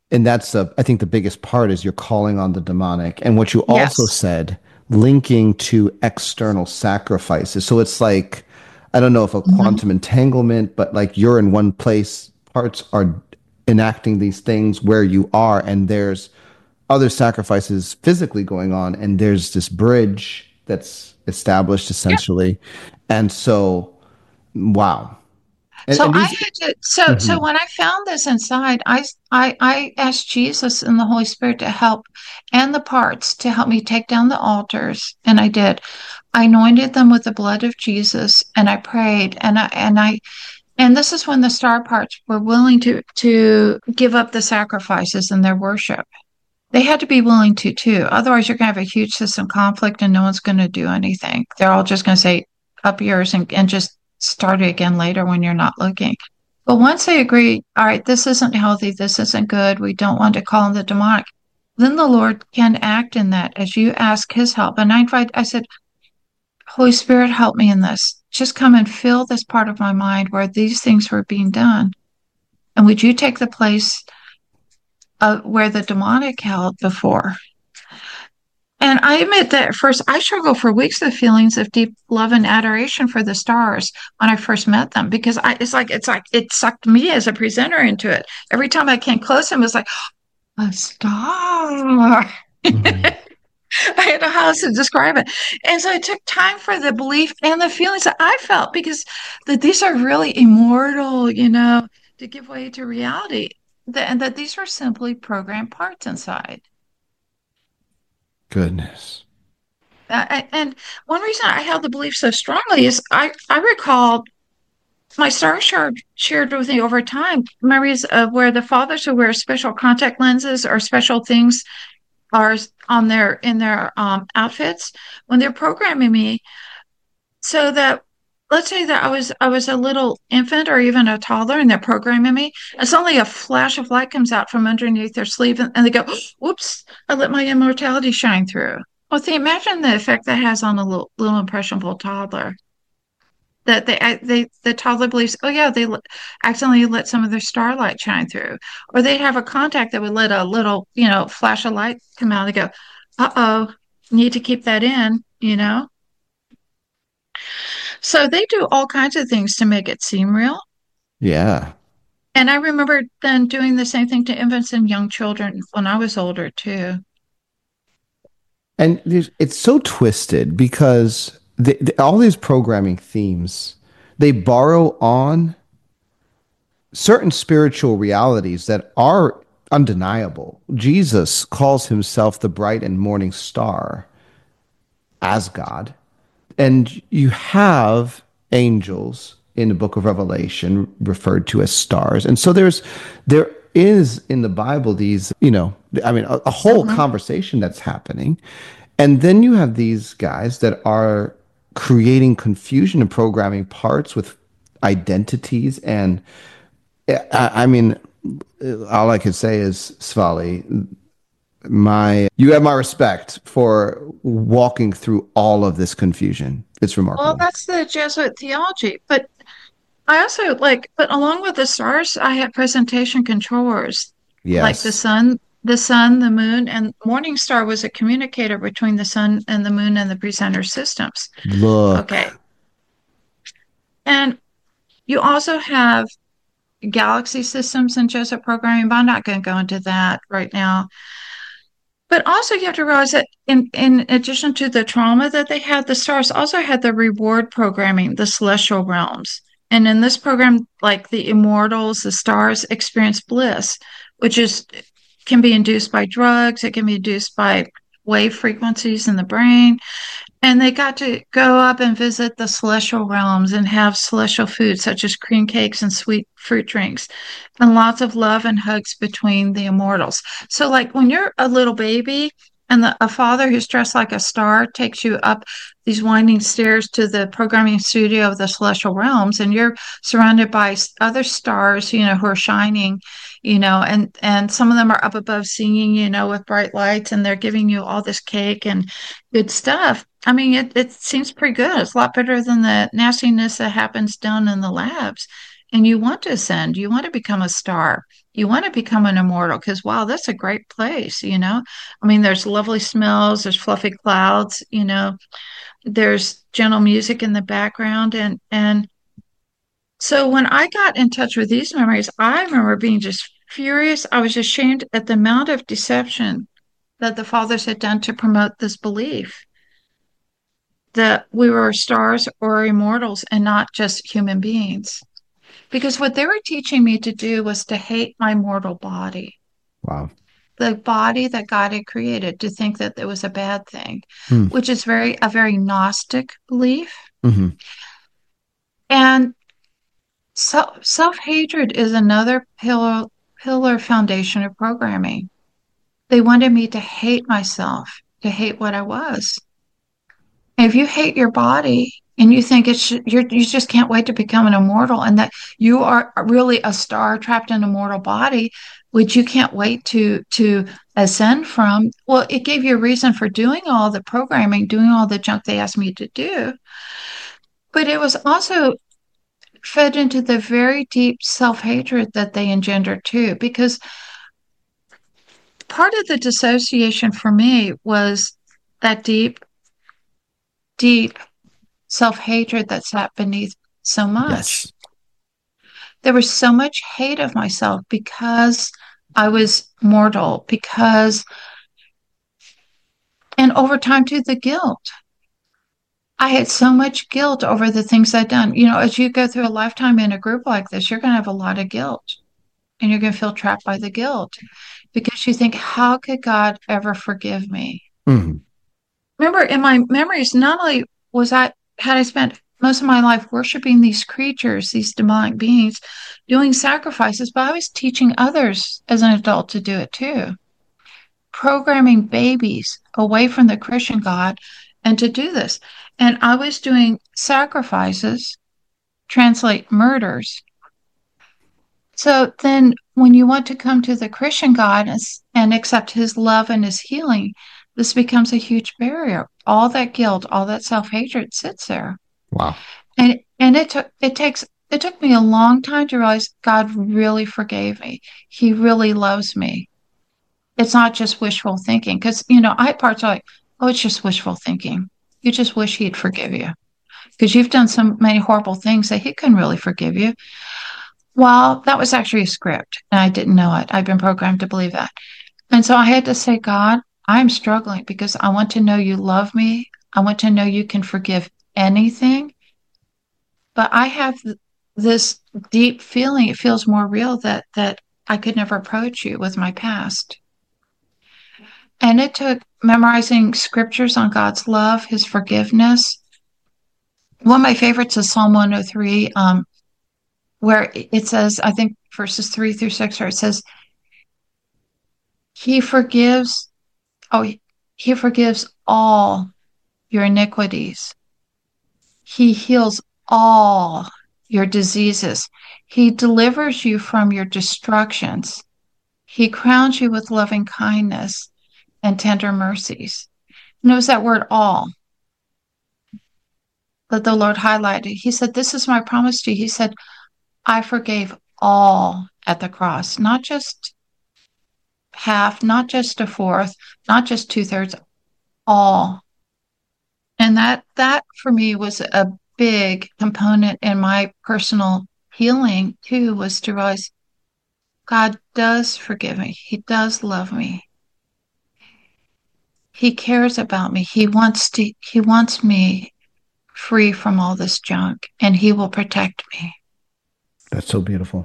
And that's the, I think the biggest part is you're calling on the demonic. And what you also Yes. said, linking to external sacrifices. So it's like, I don't know if a Mhm. quantum entanglement, but like you're in one place, parts are enacting these things where you are, and there's other sacrifices physically going on, and there's this bridge that's established essentially. And so, wow. And, So and I these, had to, so, so mhm. when I found this inside, I, I, I asked Jesus and the Holy Spirit to help and the parts to help me take down the altars. And I did. I anointed them with the blood of Jesus and I prayed and I, and I, and this is when the star parts were willing to, to give up the sacrifices in their worship. They had to be willing to too. Otherwise, you're going to have a huge system conflict and no one's going to do anything. They're all just going to say, up yours and, and just start it again later when you're not looking. But once they agree, all right, this isn't healthy, this isn't good, we don't want to call in the demonic, then the Lord can act in that as you ask his help. And I invite, I said, Holy Spirit, help me in this. Just come and fill this part of my mind where these things were being done. And would you take the place of where the demonic held before? And I admit that at first I struggled for weeks with feelings of deep love and adoration for the stars when I first met them because I it's like it's like it sucked me as a presenter into it. Every time I came close, it was like a star. Mhm. I don't know how else to describe it. And so it took time for the belief and the feelings that I felt because that these are really immortal, you know, to give way to reality. That, and that these were simply programmed parts inside. Goodness. Uh, and one reason I held the belief so strongly is I, I recall my star shared, shared with me over time memories of where the fathers who wear special contact lenses or special things are on their in their um, outfits when they're programming me so that let's say that I was I was a little infant or even a toddler and they're programming me and suddenly a flash of light comes out from underneath their sleeve and, and they go, whoops, I let my immortality shine through. Well, see, imagine the effect that has on a little, little impressionable toddler. That they, they, the toddler believes, oh yeah, they accidentally let some of their starlight shine through, or they have a contact that would let a little, you know, flash of light come out. And they go, uh oh, need to keep that in, you know. So they do all kinds of things to make it seem real. Yeah. And I remember then doing the same thing to infants and young children when I was older too. And there's- it's so twisted because the, the, all these programming themes, they borrow on certain spiritual realities that are undeniable. Jesus calls himself the bright and morning star as God. And you have angels in the book of Revelation referred to as stars. And so there's there is in the Bible these, you know, I mean, a, a whole Mhm. conversation that's happening. And then you have these guys that are creating confusion and programming parts with identities. And I, I mean, all I can say is, Svali, my you have my respect for walking through all of this confusion. It's Well, remarkable. that's the Jesuit theology. But I also like, but along with the stars, I had presentation controllers like the Yes. sun, the sun, the moon, and Morning Star was a communicator between the sun and the moon and the presenter systems. Okay. Look. And you also have galaxy systems and Joseph programming, but I'm not going to go into that right now. But also, you have to realize that in, in addition to the trauma that they had, the stars also had the reward programming, the celestial realms. And in this program, like the immortals, the stars experience bliss, which is can be induced by drugs, it can be induced by wave frequencies in the brain, and they got to go up and visit the celestial realms and have celestial foods such as cream cakes and sweet fruit drinks, and lots of love and hugs between the immortals. So, like when you're a little baby and the, a father who's dressed like a star takes you up these winding stairs to the programming studio of the celestial realms, and you're surrounded by other stars, you know, who are shining, you know, and and some of them are up above singing, you know, with bright lights, and they're giving you all this cake and good stuff. I mean, it, it seems pretty good. It's a lot better than the nastiness that happens down in the labs. and you want to ascend, you want to become a star, you want to become an immortal because, wow, that's a great place, you know? I mean, there's lovely smells, there's fluffy clouds, you know, there's gentle music in the background. And, and so when I got in touch with these memories, I remember being just furious. I was ashamed at the amount of deception that the fathers had done to promote this belief that we were stars or immortals and not just human beings. Because what they were teaching me to do was to hate my mortal body, Wow. the body that God had created, to think that it was a bad thing, Hmm. which is very a very Gnostic belief. Mm-hmm. And so, self-hatred is another pillar pillar foundation of programming. They wanted me to hate myself, to hate what I was. If you hate your body and you think it's you're, you just can't wait to become an immortal, and that you are really a star trapped in a mortal body, which you can't wait to to ascend from, well, it gave you a reason for doing all the programming, doing all the junk they asked me to do. But it was also fed into the very deep self-hatred that they engendered too, because part of the dissociation for me was that deep, deep self-hatred that sat beneath so much. Yes. There was so much hate of myself because I was mortal, because, and over time too, the guilt. I had so much guilt over the things I'd done. You know, as you go through a lifetime in a group like this, you're going to have a lot of guilt and you're going to feel trapped by the guilt because you think, how could God ever forgive me? Mm-hmm. Remember, in my memories, not only was I, had I spent most of my life worshiping these creatures, these demonic beings, doing sacrifices, but I was teaching others as an adult to do it too, programming babies away from the Christian God and to do this. And I was doing sacrifices, translate murders. So then when you want to come to the Christian God and, and accept his love and his healing, this becomes a huge barrier. All that guilt, all that self-hatred sits there. Wow. And and it took it takes it took me a long time to realize God really forgave me. He really loves me. It's not just wishful thinking. Because, you know, I had parts like, oh, it's just wishful thinking. You just wish he'd forgive you. Because you've done so many horrible things that he couldn't really forgive you. Well, that was actually a script, and I didn't know it. I'd been programmed to believe that. And so I had to say, God, I'm struggling because I want to know you love me. I want to know you can forgive anything. But I have this deep feeling, it feels more real that that I could never approach you with my past. And it took memorizing scriptures on God's love, his forgiveness. One of my favorites is Psalm one oh three, um, where it says, I think verses three through six, where it says, He forgives, oh, he forgives all your iniquities. He heals all your diseases. He delivers you from your destructions. He crowns you with loving kindness and tender mercies. Knows that word all that the Lord highlighted. He said, this is my promise to you. He said, I forgave all at the cross, not just half, not just a fourth, not just two thirds, all. And that, that for me was a big component in my personal healing too, was to realize God does forgive me. He does love me. He cares about me. He wants to, he wants me free from all this junk, and he will protect me. That's so beautiful.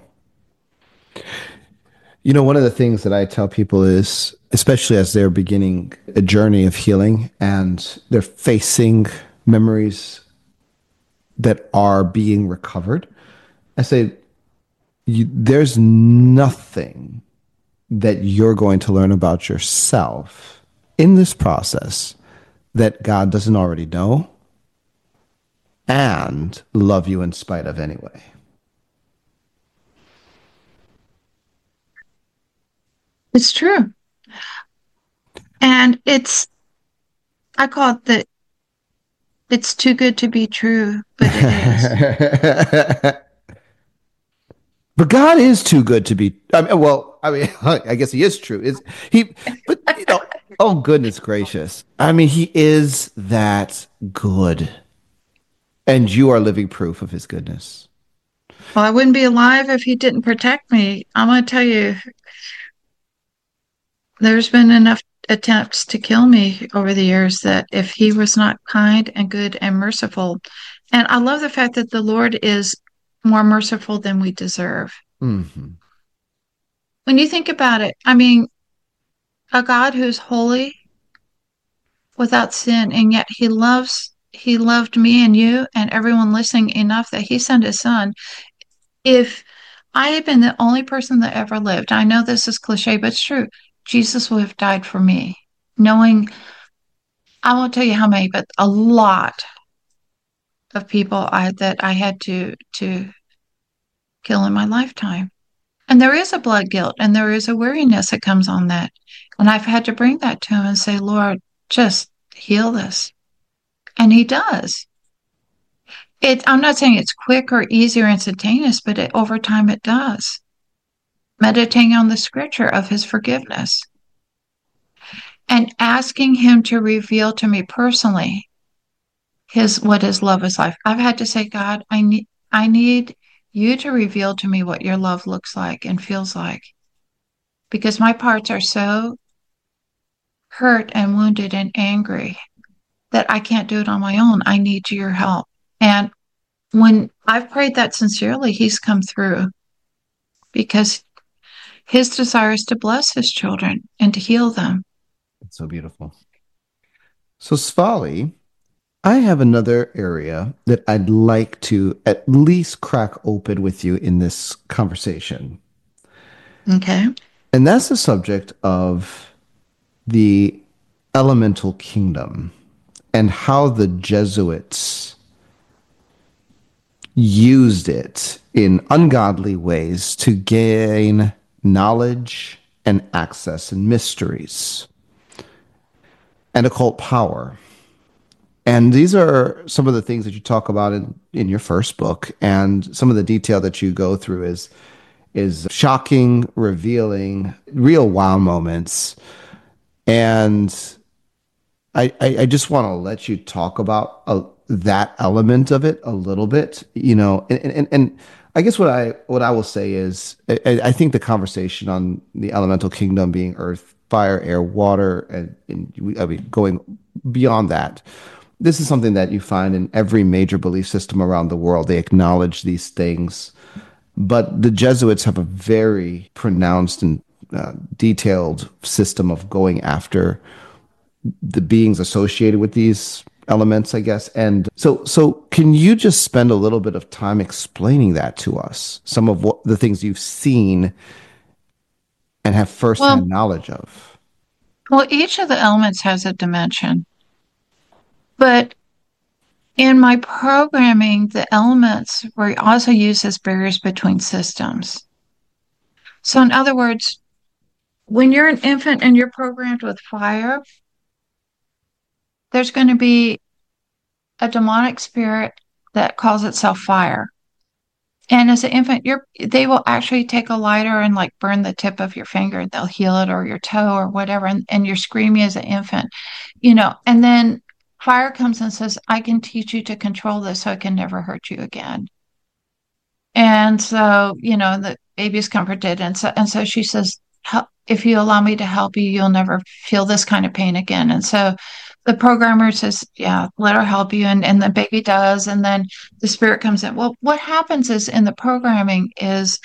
You know, one of the things that I tell people is, especially as they're beginning a journey of healing and they're facing memories that are being recovered, I say, you, there's nothing that you're going to learn about yourself in this process that God doesn't already know and love you in spite of anyway. It's true. And it's, I call it the, it's too good to be true, but it is. But God is too good to be. I mean, well, I mean, I guess he is true. Is he? But you know, oh goodness gracious! I mean, he is that good, and you are living proof of his goodness. Well, I wouldn't be alive if he didn't protect me. I'm going to tell you, there's been enough attempts to kill me over the years that if he was not kind and good and merciful, and I love the fact that the Lord is more merciful than we deserve. Hmm. When you think about it, I mean, a God who's holy without sin, and yet he loves, he loved me and you and everyone listening enough that he sent his son. If I had been the only person that ever lived, I know this is cliche, but it's true. Jesus would have died for me, knowing I won't tell you how many, but a lot of people I that I had to to kill in my lifetime. And there is a blood guilt and there is a weariness that comes on that. And I've had to bring that to him and say, Lord, just heal this. And he does. It, I'm not saying it's quick or easy or instantaneous, but it, over time it does. Meditating on the scripture of his forgiveness and asking him to reveal to me personally his what his love is like. I've had to say, God, I need I need you to reveal to me what your love looks like and feels like. Because my parts are so hurt and wounded and angry that I can't do it on my own. I need your help. And when I've prayed that sincerely, he's come through because his desire is to bless his children and to heal them. It's so beautiful. So, Svali, I have another area that I'd like to at least crack open with you in this conversation. Okay. And that's the subject of the elemental kingdom and how the Jesuits used it in ungodly ways to gain knowledge and access and mysteries and occult power. And these are some of the things that you talk about in, in your first book, and some of the detail that you go through is is shocking, revealing, real wow moments. And I, I, I just want to let you talk about uh, that element of it a little bit, you know, and, and, and I guess what I what I will say is I, I think the conversation on the elemental kingdom being earth, fire, air, water, and, and I mean going beyond that, this is something that you find in every major belief system around the world. They acknowledge these things, but the Jesuits have a very pronounced and uh, detailed system of going after the beings associated with these elements, I guess. And so, so can you just spend a little bit of time explaining that to us? Some of what the things you've seen and have Well, firsthand knowledge of. well, each of the elements has a dimension, but in my programming, the elements were also used as barriers between systems. So, in other words, when you're an infant and you're programmed with fire, there's going to be a demonic spirit that calls itself fire. And as an infant, you're they will actually take a lighter and like burn the tip of your finger. They'll heal it or your toe or whatever. And, and you're screaming as an infant, you know, and then fire comes and says, I can teach you to control this so it can never hurt you again. And so, you know, the baby is comforted. And so, and so she says, if you allow me to help you, you'll never feel this kind of pain again. And so the programmer says, yeah, let her help you. And, and the baby does. And then the spirit comes in. Well, what happens is in the programming is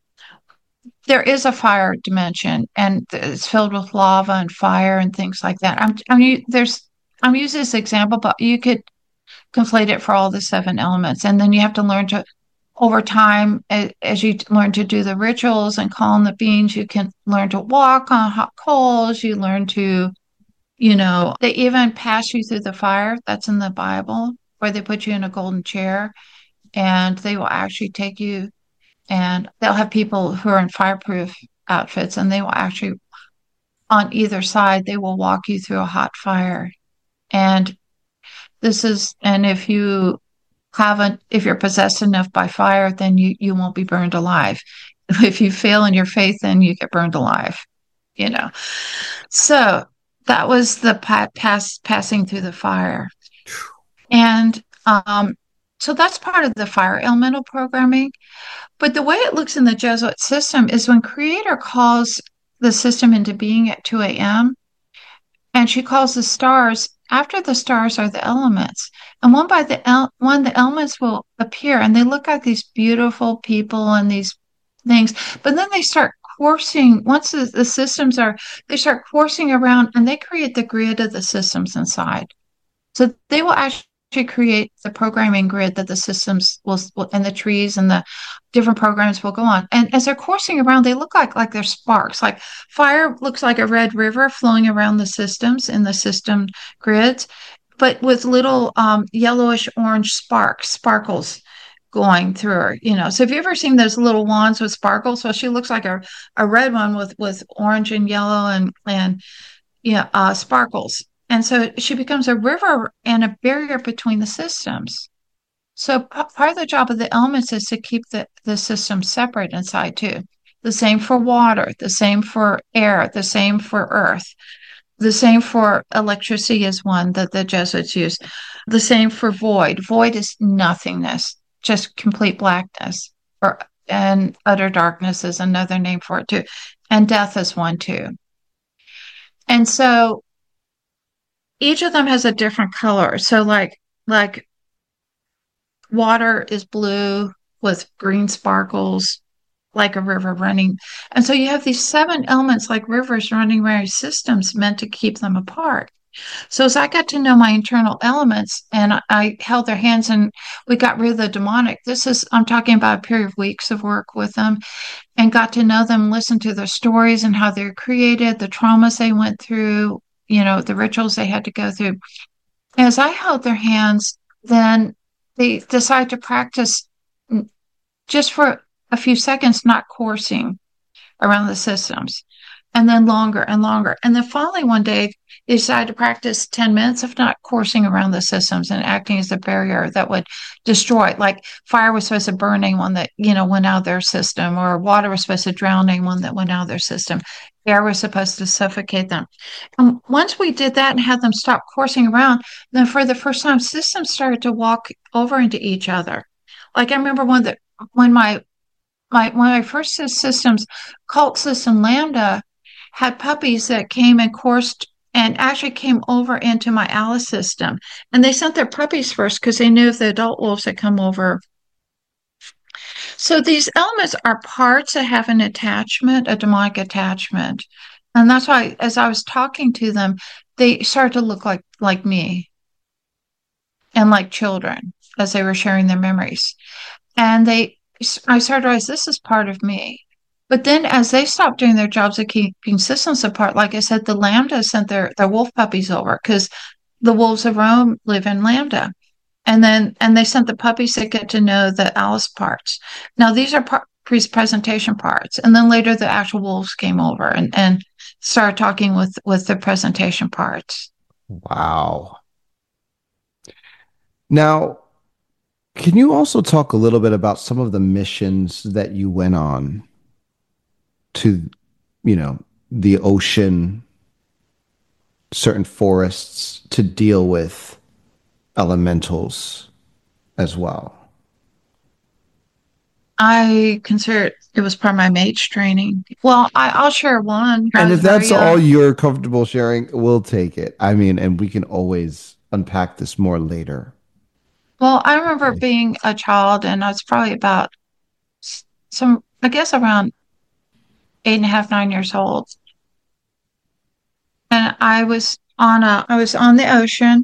there is a fire dimension and it's filled with lava and fire and things like that. I'm, I'm, there's, I'm using this example, but you could conflate it for all the seven elements. And then you have to learn to, over time, as you learn to do the rituals and calm the beings, you can learn to walk on hot coals. You learn to, you know, they even pass you through the fire. That's in the Bible, where they put you in a golden chair and they will actually take you and they'll have people who are in fireproof outfits and they will actually, on either side, they will walk you through a hot fire. And this is, and if you haven't, if you're possessed enough by fire, then you, you won't be burned alive. If you fail in your faith, then you get burned alive, you know. So that was the pa- pass passing through the fire. And um, so that's part of the fire elemental programming. But the way it looks in the Jesuit system is when Creator calls the system into being at two a m, and she calls the stars. After the stars are the elements, and one by the el- one the elements will appear, and they look like these beautiful people and these things. But then they start coursing. Once the, the systems are, they start coursing around, and they create the grid of the systems inside. So they will actually create the programming grid that the systems will, will and the trees and the different programs will go on. And as they're coursing around, they look like like they're sparks. Like fire looks like a red river flowing around the systems in the system grids, but with little um, yellowish orange sparks, sparkles going through her, you know. So have you ever seen those little wands with sparkles? Well, she looks like a, a red one with with orange and yellow and and yeah, uh, sparkles. And so she becomes a river and a barrier between the systems. So p- part of the job of the elements is to keep the, the system separate inside too. The same for water, the same for air, the same for earth, the same for electricity is one that the Jesuits use. The same for void. Void is nothingness, just complete blackness. Or and utter darkness is another name for it too. And death is one too. And so each of them has a different color. So like like water is blue with green sparkles, like a river running. And so you have these seven elements like rivers running around systems meant to keep them apart. So as I got to know my internal elements and I, I held their hands and we got rid of the demonic, this is, I'm talking about a period of weeks of work with them and got to know them, listen to their stories and how they're created, the traumas they went through, you know, the rituals they had to go through. As I held their hands, then they decide to practice just for a few seconds, not coursing around the systems, and then longer and longer. And then finally, one day, they decided to practice ten minutes of not coursing around the systems and acting as a barrier that would destroy. Like fire was supposed to burn anyone that, you know, went out of their system, or water was supposed to drown anyone that went out of their system. Air was supposed to suffocate them. And once we did that and had them stop coursing around, then for the first time, systems started to walk over into each other. Like I remember when the when my my one of my first systems, cult system Lambda, had puppies that came and coursed and actually came over into my Alice system. And they sent their puppies first because they knew if the adult wolves had come over. So these elements are parts that have an attachment, a demonic attachment. And that's why as I was talking to them, they started to look like like me and like children as they were sharing their memories. And they I started to realize this is part of me. But then as they stopped doing their jobs of keeping systems apart, like I said, the Lambda sent their, their wolf puppies over because the wolves of Rome live in Lambda. And then and they sent the puppies that get to know the Alice parts. Now these are par- presentation parts. And then later the actual wolves came over and, and started talking with, with the presentation parts. Wow. Now, can you also talk a little bit about some of the missions that you went on to, you know, the ocean, certain forests to deal with elementals as well? I consider it, it was part of my mage training. Well, I, I'll share one. I And was if very that's all young. you're comfortable sharing, we'll take it. I mean, and we can always unpack this more later. Well, I remember being a child, and I was probably about s- some, I guess, around eight and a half, nine years old, and I was on a, I was on the ocean,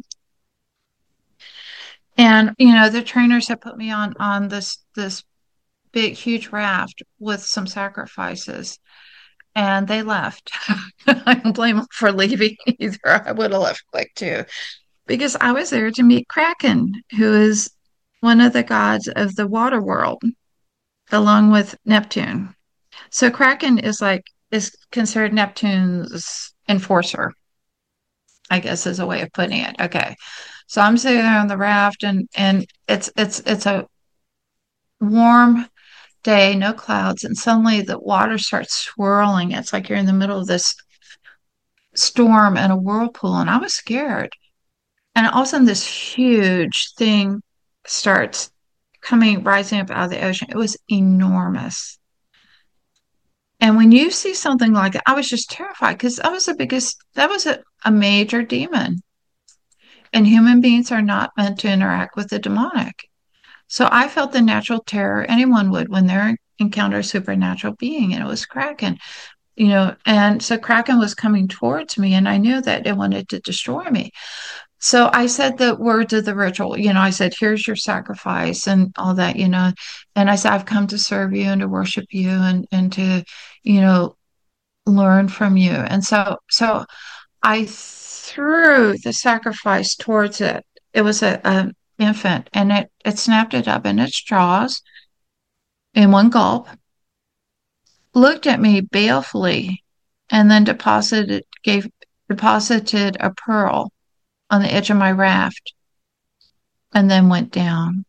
and you know, the trainers had put me on on this this big, huge raft with some sacrifices, and they left. I don't blame them for leaving either. I would have left quick too, because I was there to meet Kraken, who is one of the gods of the water world, along with Neptune. So Kraken is like is considered Neptune's enforcer, I guess is a way of putting it. Okay. So I'm sitting there on the raft, and and it's it's it's a warm day, no clouds, and suddenly the water starts swirling. It's like you're in the middle of this storm and a whirlpool, and I was scared. And all of a sudden, this huge thing starts coming, rising up out of the ocean. It was enormous. And when you see something like that, I was just terrified because that was the biggest, that was a, a major demon. And human beings are not meant to interact with the demonic. So I felt the natural terror anyone would when they encounter a supernatural being, and it was Kraken, you know. And so Kraken was coming towards me, and I knew that it wanted to destroy me. So I said the words of the ritual, you know, I said, here's your sacrifice and all that, you know. And I said, I've come to serve you and to worship you and, and to, you know, learn from you. And so, so I threw the sacrifice towards it. It was a, a infant, and it, it snapped it up in its jaws in one gulp, looked at me balefully, and then deposited, gave, deposited a pearl on the edge of my raft and then went down.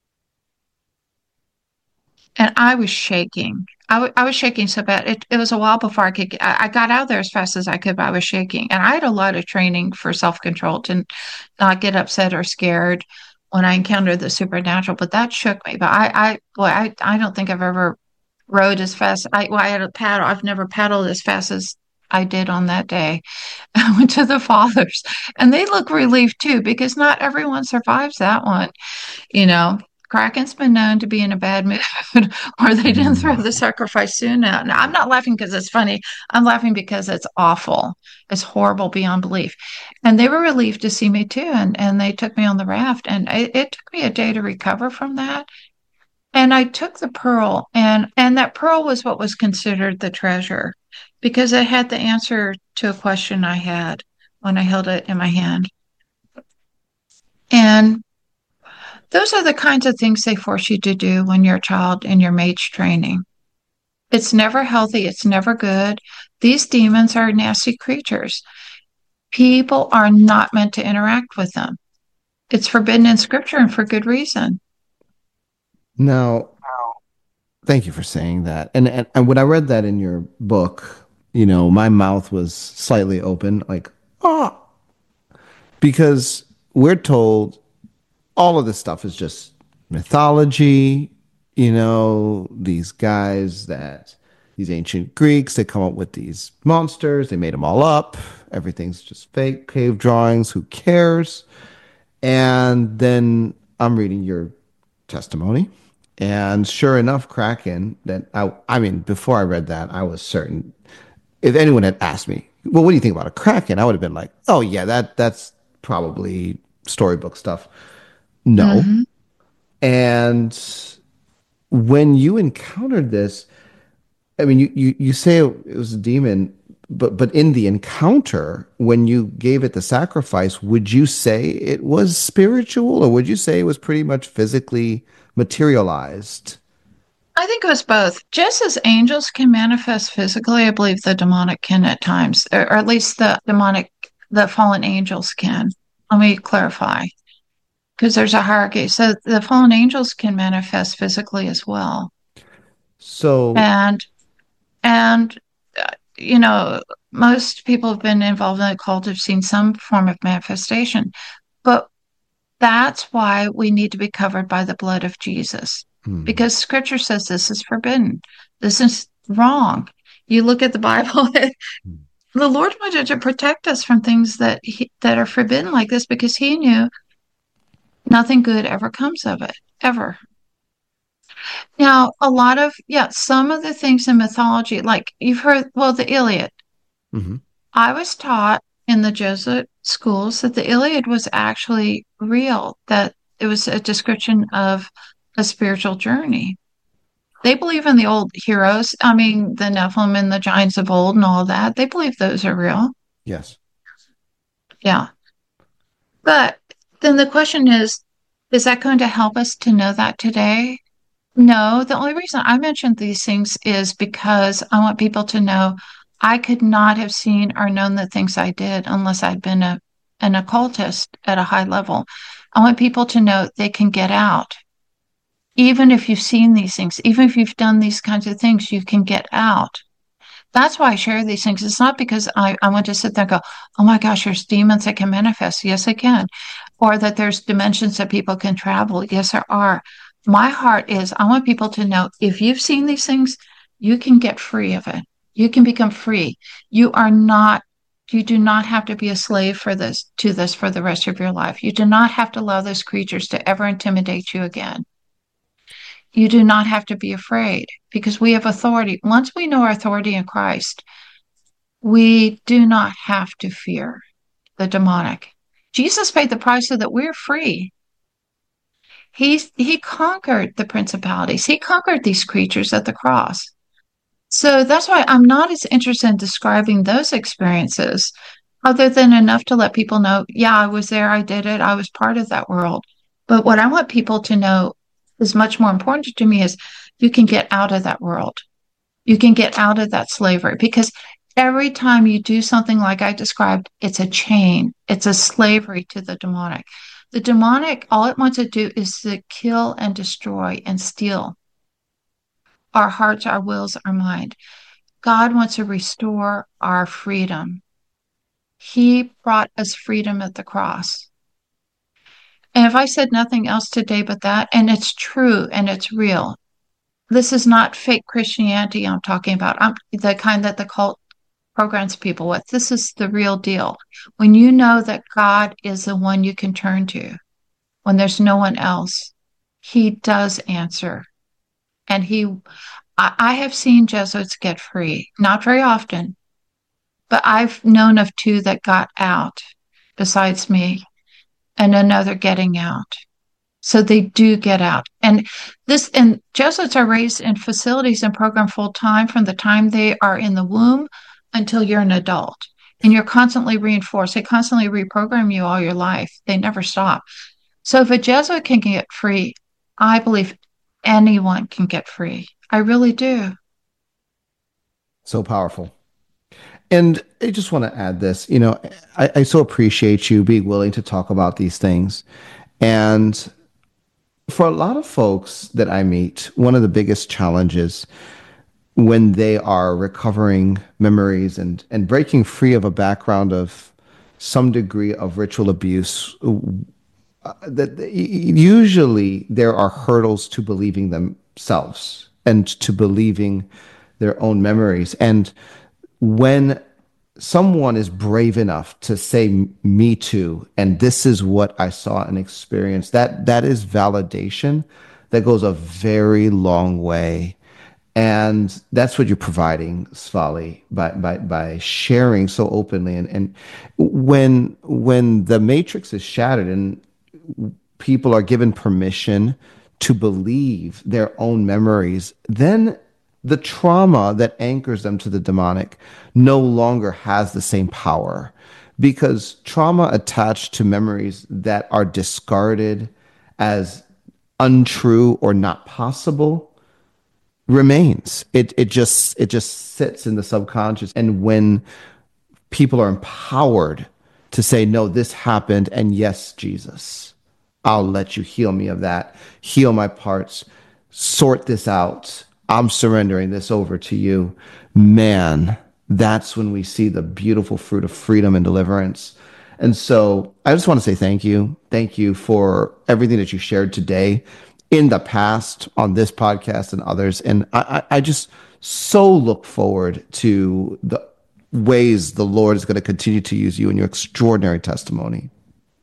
And I was shaking. I, w- I was shaking so bad. It, it was a while before I could, get, I, I got out of there as fast as I could, but I was shaking. And I had a lot of training for self-control to not get upset or scared when I encountered the supernatural, but that shook me. But I, I, boy, I, I don't think I've ever rode as fast. I, well, I had a paddle. I've never paddled as fast as I did on that day. I went to the fathers, and they look relieved too, because not everyone survives that one. You know, Kraken's been known to be in a bad mood or they didn't throw Mm. the sacrifice soon out. Now, I'm not laughing because it's funny. I'm laughing because it's awful. It's horrible beyond belief. And they were relieved to see me too. And, and they took me on the raft. And it, it took me a day to recover from that. And I took the pearl, and, and that pearl was what was considered the treasure because it had the answer to a question I had when I held it in my hand. And those are the kinds of things they force you to do when you're a child in your mage training. It's never healthy. It's never good. These demons are nasty creatures. People are not meant to interact with them. It's forbidden in scripture and for good reason. Now, thank you for saying that. And, and and when I read that in your book, you know, my mouth was slightly open, like, oh, because we're told all of this stuff is just mythology, you know, these guys that these ancient Greeks, they come up with these monsters, they made them all up. Everything's just fake cave drawings. Who cares? And then I'm reading your testimony. And sure enough, Kraken, that I, I mean, before I read that, I was certain if anyone had asked me, well, what do you think about a Kraken? I would have been like, oh yeah, that that's probably storybook stuff. No. Mm-hmm. And when you encountered this, I mean, you, you, you say it was a demon, but but in the encounter, when you gave it the sacrifice, would you say it was spiritual, or would you say it was pretty much physically materialized? I think it was both. Just as angels can manifest physically, I believe the demonic can at times, or, or at least the demonic, the fallen angels can. Let me clarify, because there's a hierarchy. So the fallen angels can manifest physically as well. So, And And, uh, you know, most people have been involved in the cult have seen some form of manifestation. But that's why we need to be covered by the blood of Jesus, hmm, because scripture says this is forbidden. This is wrong. You look at the Bible, the Lord wanted to protect us from things that he, that are forbidden like this because he knew nothing good ever comes of it, ever. Now, a lot of, yeah, some of the things in mythology, like you've heard, well, the Iliad. hmm, I was taught in the Jesuit schools that the Iliad was actually real, that it was a description of a spiritual journey. They believe in the old heroes. I mean, the Nephilim and the giants of old and all that. They believe those are real. yes. Yeah. But then the question is, is that going to help us to know that today? No, the only reason I mentioned these things is because I want people to know I could not have seen or known the things I did unless I'd been a an occultist at a high level. I want people to know they can get out. Even if you've seen these things, even if you've done these kinds of things, you can get out. That's why I share these things. It's not because I, I want to sit there and go, oh my gosh, there's demons that can manifest. Yes, they can. Or that there's dimensions that people can travel. Yes, there are. My heart is I want people to know if you've seen these things, you can get free of it. You can become free. You are not, you do not have to be a slave for this, to this for the rest of your life. You do not have to allow those creatures to ever intimidate you again. You do not have to be afraid because we have authority. Once we know our authority in Christ, we do not have to fear the demonic. Jesus paid the price so that we're free. He's, he conquered the principalities. He conquered these creatures at the cross. So that's why I'm not as interested in describing those experiences, other than enough to let people know, yeah, I was there, I did it, I was part of that world. But what I want people to know is much more important to me is you can get out of that world. You can get out of that slavery because every time you do something like I described, it's a chain. It's a slavery to the demonic. The demonic, all it wants to do is to kill and destroy and steal our hearts, our wills, our mind. God wants to restore our freedom. He brought us freedom at the cross. And if I said nothing else today but that, and it's true and it's real, this is not fake Christianity I'm talking about. I'm the kind that the cult programs people with. This is the real deal. When you know that God is the one you can turn to, when there's no one else, he does answer. And he, I, I have seen Jesuits get free, not very often, but I've known of two that got out besides me and another getting out. So they do get out. And this, and Jesuits are raised in facilities and programmed full time from the time they are in the womb until you're an adult. And you're constantly reinforced. They constantly reprogram you all your life. They never stop. So if a Jesuit can get free, I believe anyone can get free. I really do. So powerful. And I just want to add this, you know, I, I so appreciate you being willing to talk about these things. And for a lot of folks that I meet, one of the biggest challenges when they are recovering memories and, and breaking free of a background of some degree of ritual abuse, uh, that usually there are hurdles to believing themselves and to believing their own memories. And when someone is brave enough to say me too, and this is what I saw and experienced, that that is validation that goes a very long way. And that's what you're providing, Svali, by by by sharing so openly. And and when when the matrix is shattered and people are given permission to believe their own memories, then the trauma that anchors them to the demonic no longer has the same power, because trauma attached to memories that are discarded as untrue or not possible remains. It it just it just sits in the subconscious. And when people are empowered to say, no, this happened, and yes, Jesus, I'll let you heal me of that, heal my parts, sort this out, I'm surrendering this over to you, man, that's when we see the beautiful fruit of freedom and deliverance. And so I just want to say thank you. Thank you for everything that you shared today, in the past, on this podcast and others. And I, I just so look forward to the ways the Lord is going to continue to use you in your extraordinary testimony.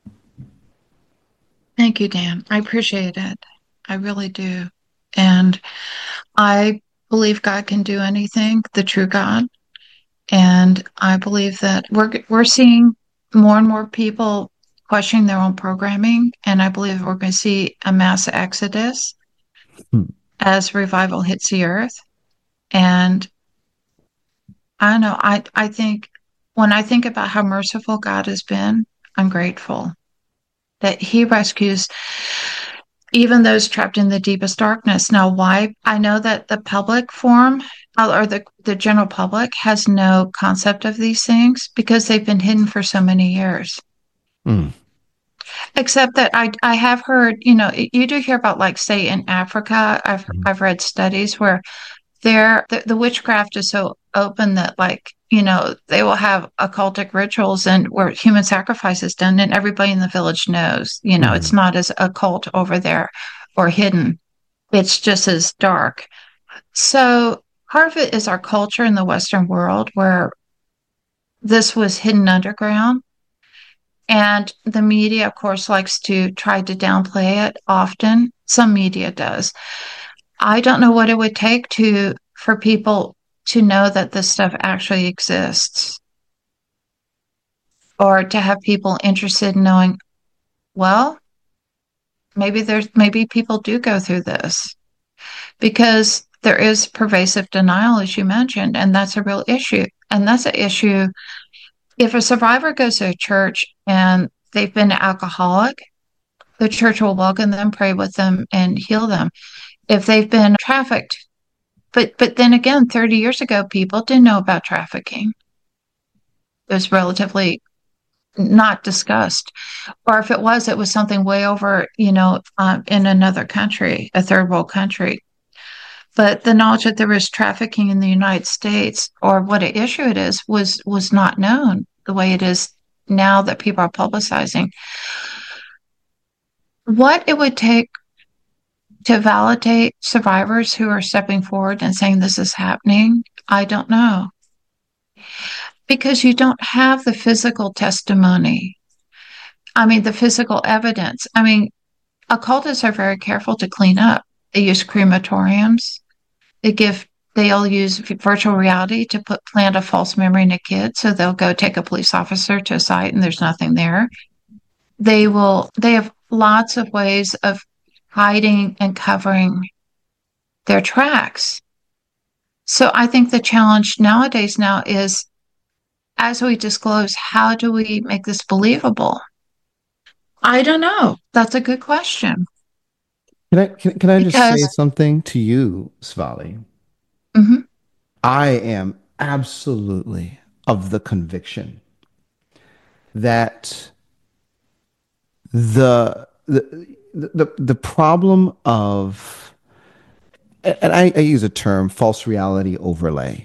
Thank you, Dan. I appreciate it. I really do. And I believe God can do anything, the true God. And I believe that we're we're seeing more and more people questioning their own programming. And I believe we're going to see a mass exodus hmm. as revival hits the earth. And I don't know, I, I think when I think about how merciful God has been, I'm grateful that he rescues even those trapped in the deepest darkness. Now, why? I know that the public forum or the, the general public has no concept of these things because they've been hidden for so many years. Mm. Except that I I have heard, you know, you do hear about like say in Africa, I've Mhm. I've read studies where there the, the witchcraft is so open that like, you know, they will have occultic rituals and where human sacrifice is done and everybody in the village knows, you know, it's Mhm. not as occult over there or hidden. It's just as dark. So part of it is our culture in the Western world where this was hidden underground. And the media, of course, likes to try to downplay it often. Some media does. I don't know what it would take to for people to know that this stuff actually exists or to have people interested in knowing, well, maybe there's maybe people do go through this because there is pervasive denial, as you mentioned, and that's a real issue. And that's an issue. If a survivor goes to a church and they've been an alcoholic, the church will welcome them, pray with them, and heal them. If they've been trafficked, but but then again, thirty years ago, people didn't know about trafficking. It was relatively not discussed, or if it was, it was something way over, you know, um, in another country, a third world country. But the knowledge that there was trafficking in the United States or what an issue it is was was not known the way it is now that people are publicizing. What it would take to validate survivors who are stepping forward and saying this is happening, I don't know. Because you don't have the physical testimony. I mean, the physical evidence. I mean, occultists are very careful to clean up. They use crematoriums. They give, they'll use virtual reality to put plant a false memory in a kid. So they'll go take a police officer to a site and there's nothing there. They will, they have lots of ways of hiding and covering their tracks. So I think the challenge nowadays now is as we disclose, how do we make this believable? I don't know. That's a good question Can I can, can I just say because something to you, Svali? mhm, I am absolutely of the conviction that the the the, the problem of, and I, I use a term, false reality overlay.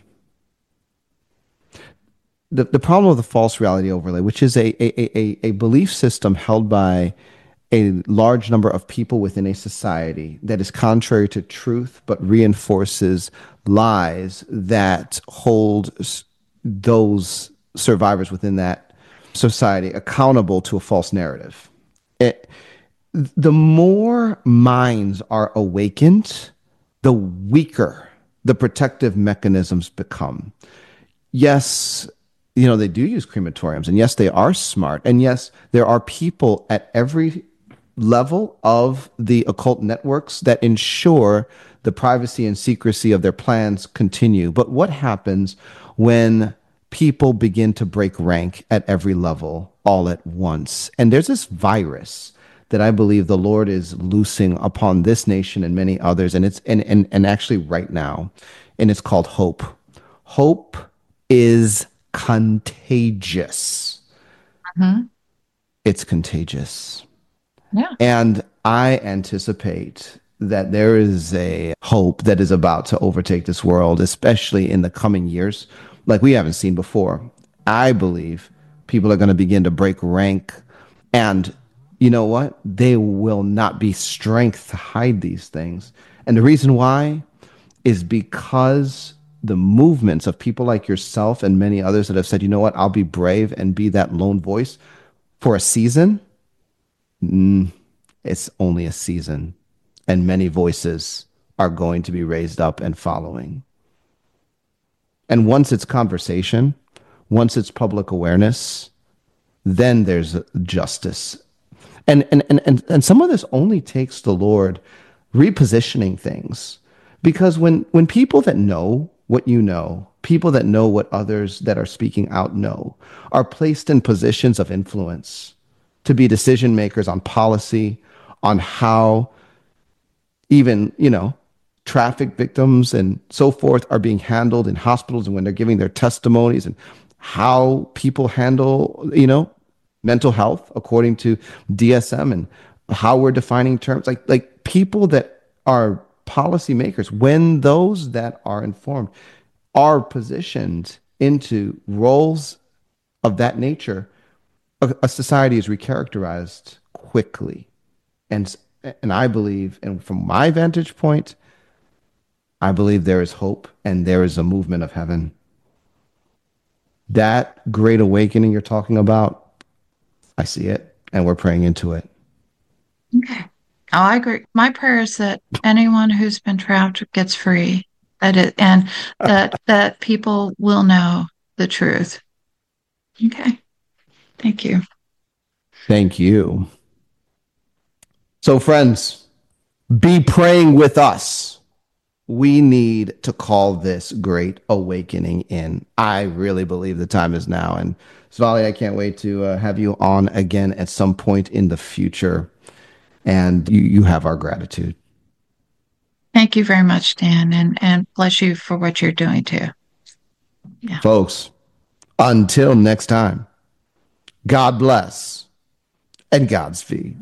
The, the problem of the false reality overlay, which is a, a, a, a belief system held by a large number of people within a society that is contrary to truth but reinforces lies that hold those survivors within that society accountable to a false narrative. It, the more minds are awakened, the weaker the protective mechanisms become. Yes, you know, they do use crematoriums, and yes, they are smart. And yes, there are people at every level of the occult networks that ensure the privacy and secrecy of their plans continue. But what happens when people begin to break rank at every level all at once? And there's this virus that I believe the Lord is loosing upon this nation and many others, and it's and and, and actually right now, and it's called hope. Hope is contagious. mhm, It's contagious. yeah. And I anticipate that there is a hope that is about to overtake this world, especially in the coming years, like we haven't seen before. I believe people are going to begin to break rank. And you know what? They will not be strength to hide these things. And the reason why is because the movements of people like yourself and many others that have said, you know what, I'll be brave and be that lone voice for a season. Mm, it's only a season, and many voices are going to be raised up and following. And once it's conversation, once it's public awareness, then there's justice. And and and and, and some of this only takes the Lord repositioning things. Because when when people that know what you know, people that know what others that are speaking out know, are placed in positions of influence to be decision makers on policy, on how even, you know, traffic victims and so forth are being handled in hospitals and when they're giving their testimonies and how people handle, you know, mental health according to D S M and how we're defining terms. Like like people that are policymakers, when those that are informed are positioned into roles of that nature, a, a society is recharacterized quickly. And and I believe, and from my vantage point, I believe there is hope and there is a movement of heaven. That great awakening you're talking about, I see it, and we're praying into it. Okay. Oh, I agree. My prayer is that anyone who's been trapped gets free, that it, and that that people will know the truth. Okay. Thank you. Thank you. So, friends, be praying with us. We need to call this great awakening in. I really believe the time is now. And Svali, I can't wait to uh, have you on again at some point in the future. And you, you have our gratitude. Thank you very much, Dan, and, and bless you for what you're doing too. Yeah. Folks, until next time, God bless and Godspeed.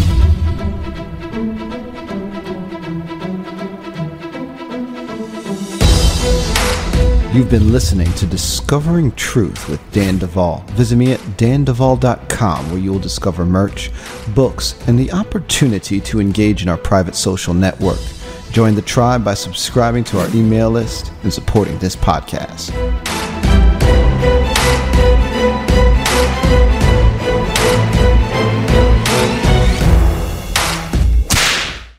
You've been listening to Discovering Truth with Dan Duvall. Visit me at dan duvall dot com, where you will discover merch, books, and the opportunity to engage in our private social network. Join the tribe by subscribing to our email list and supporting this podcast.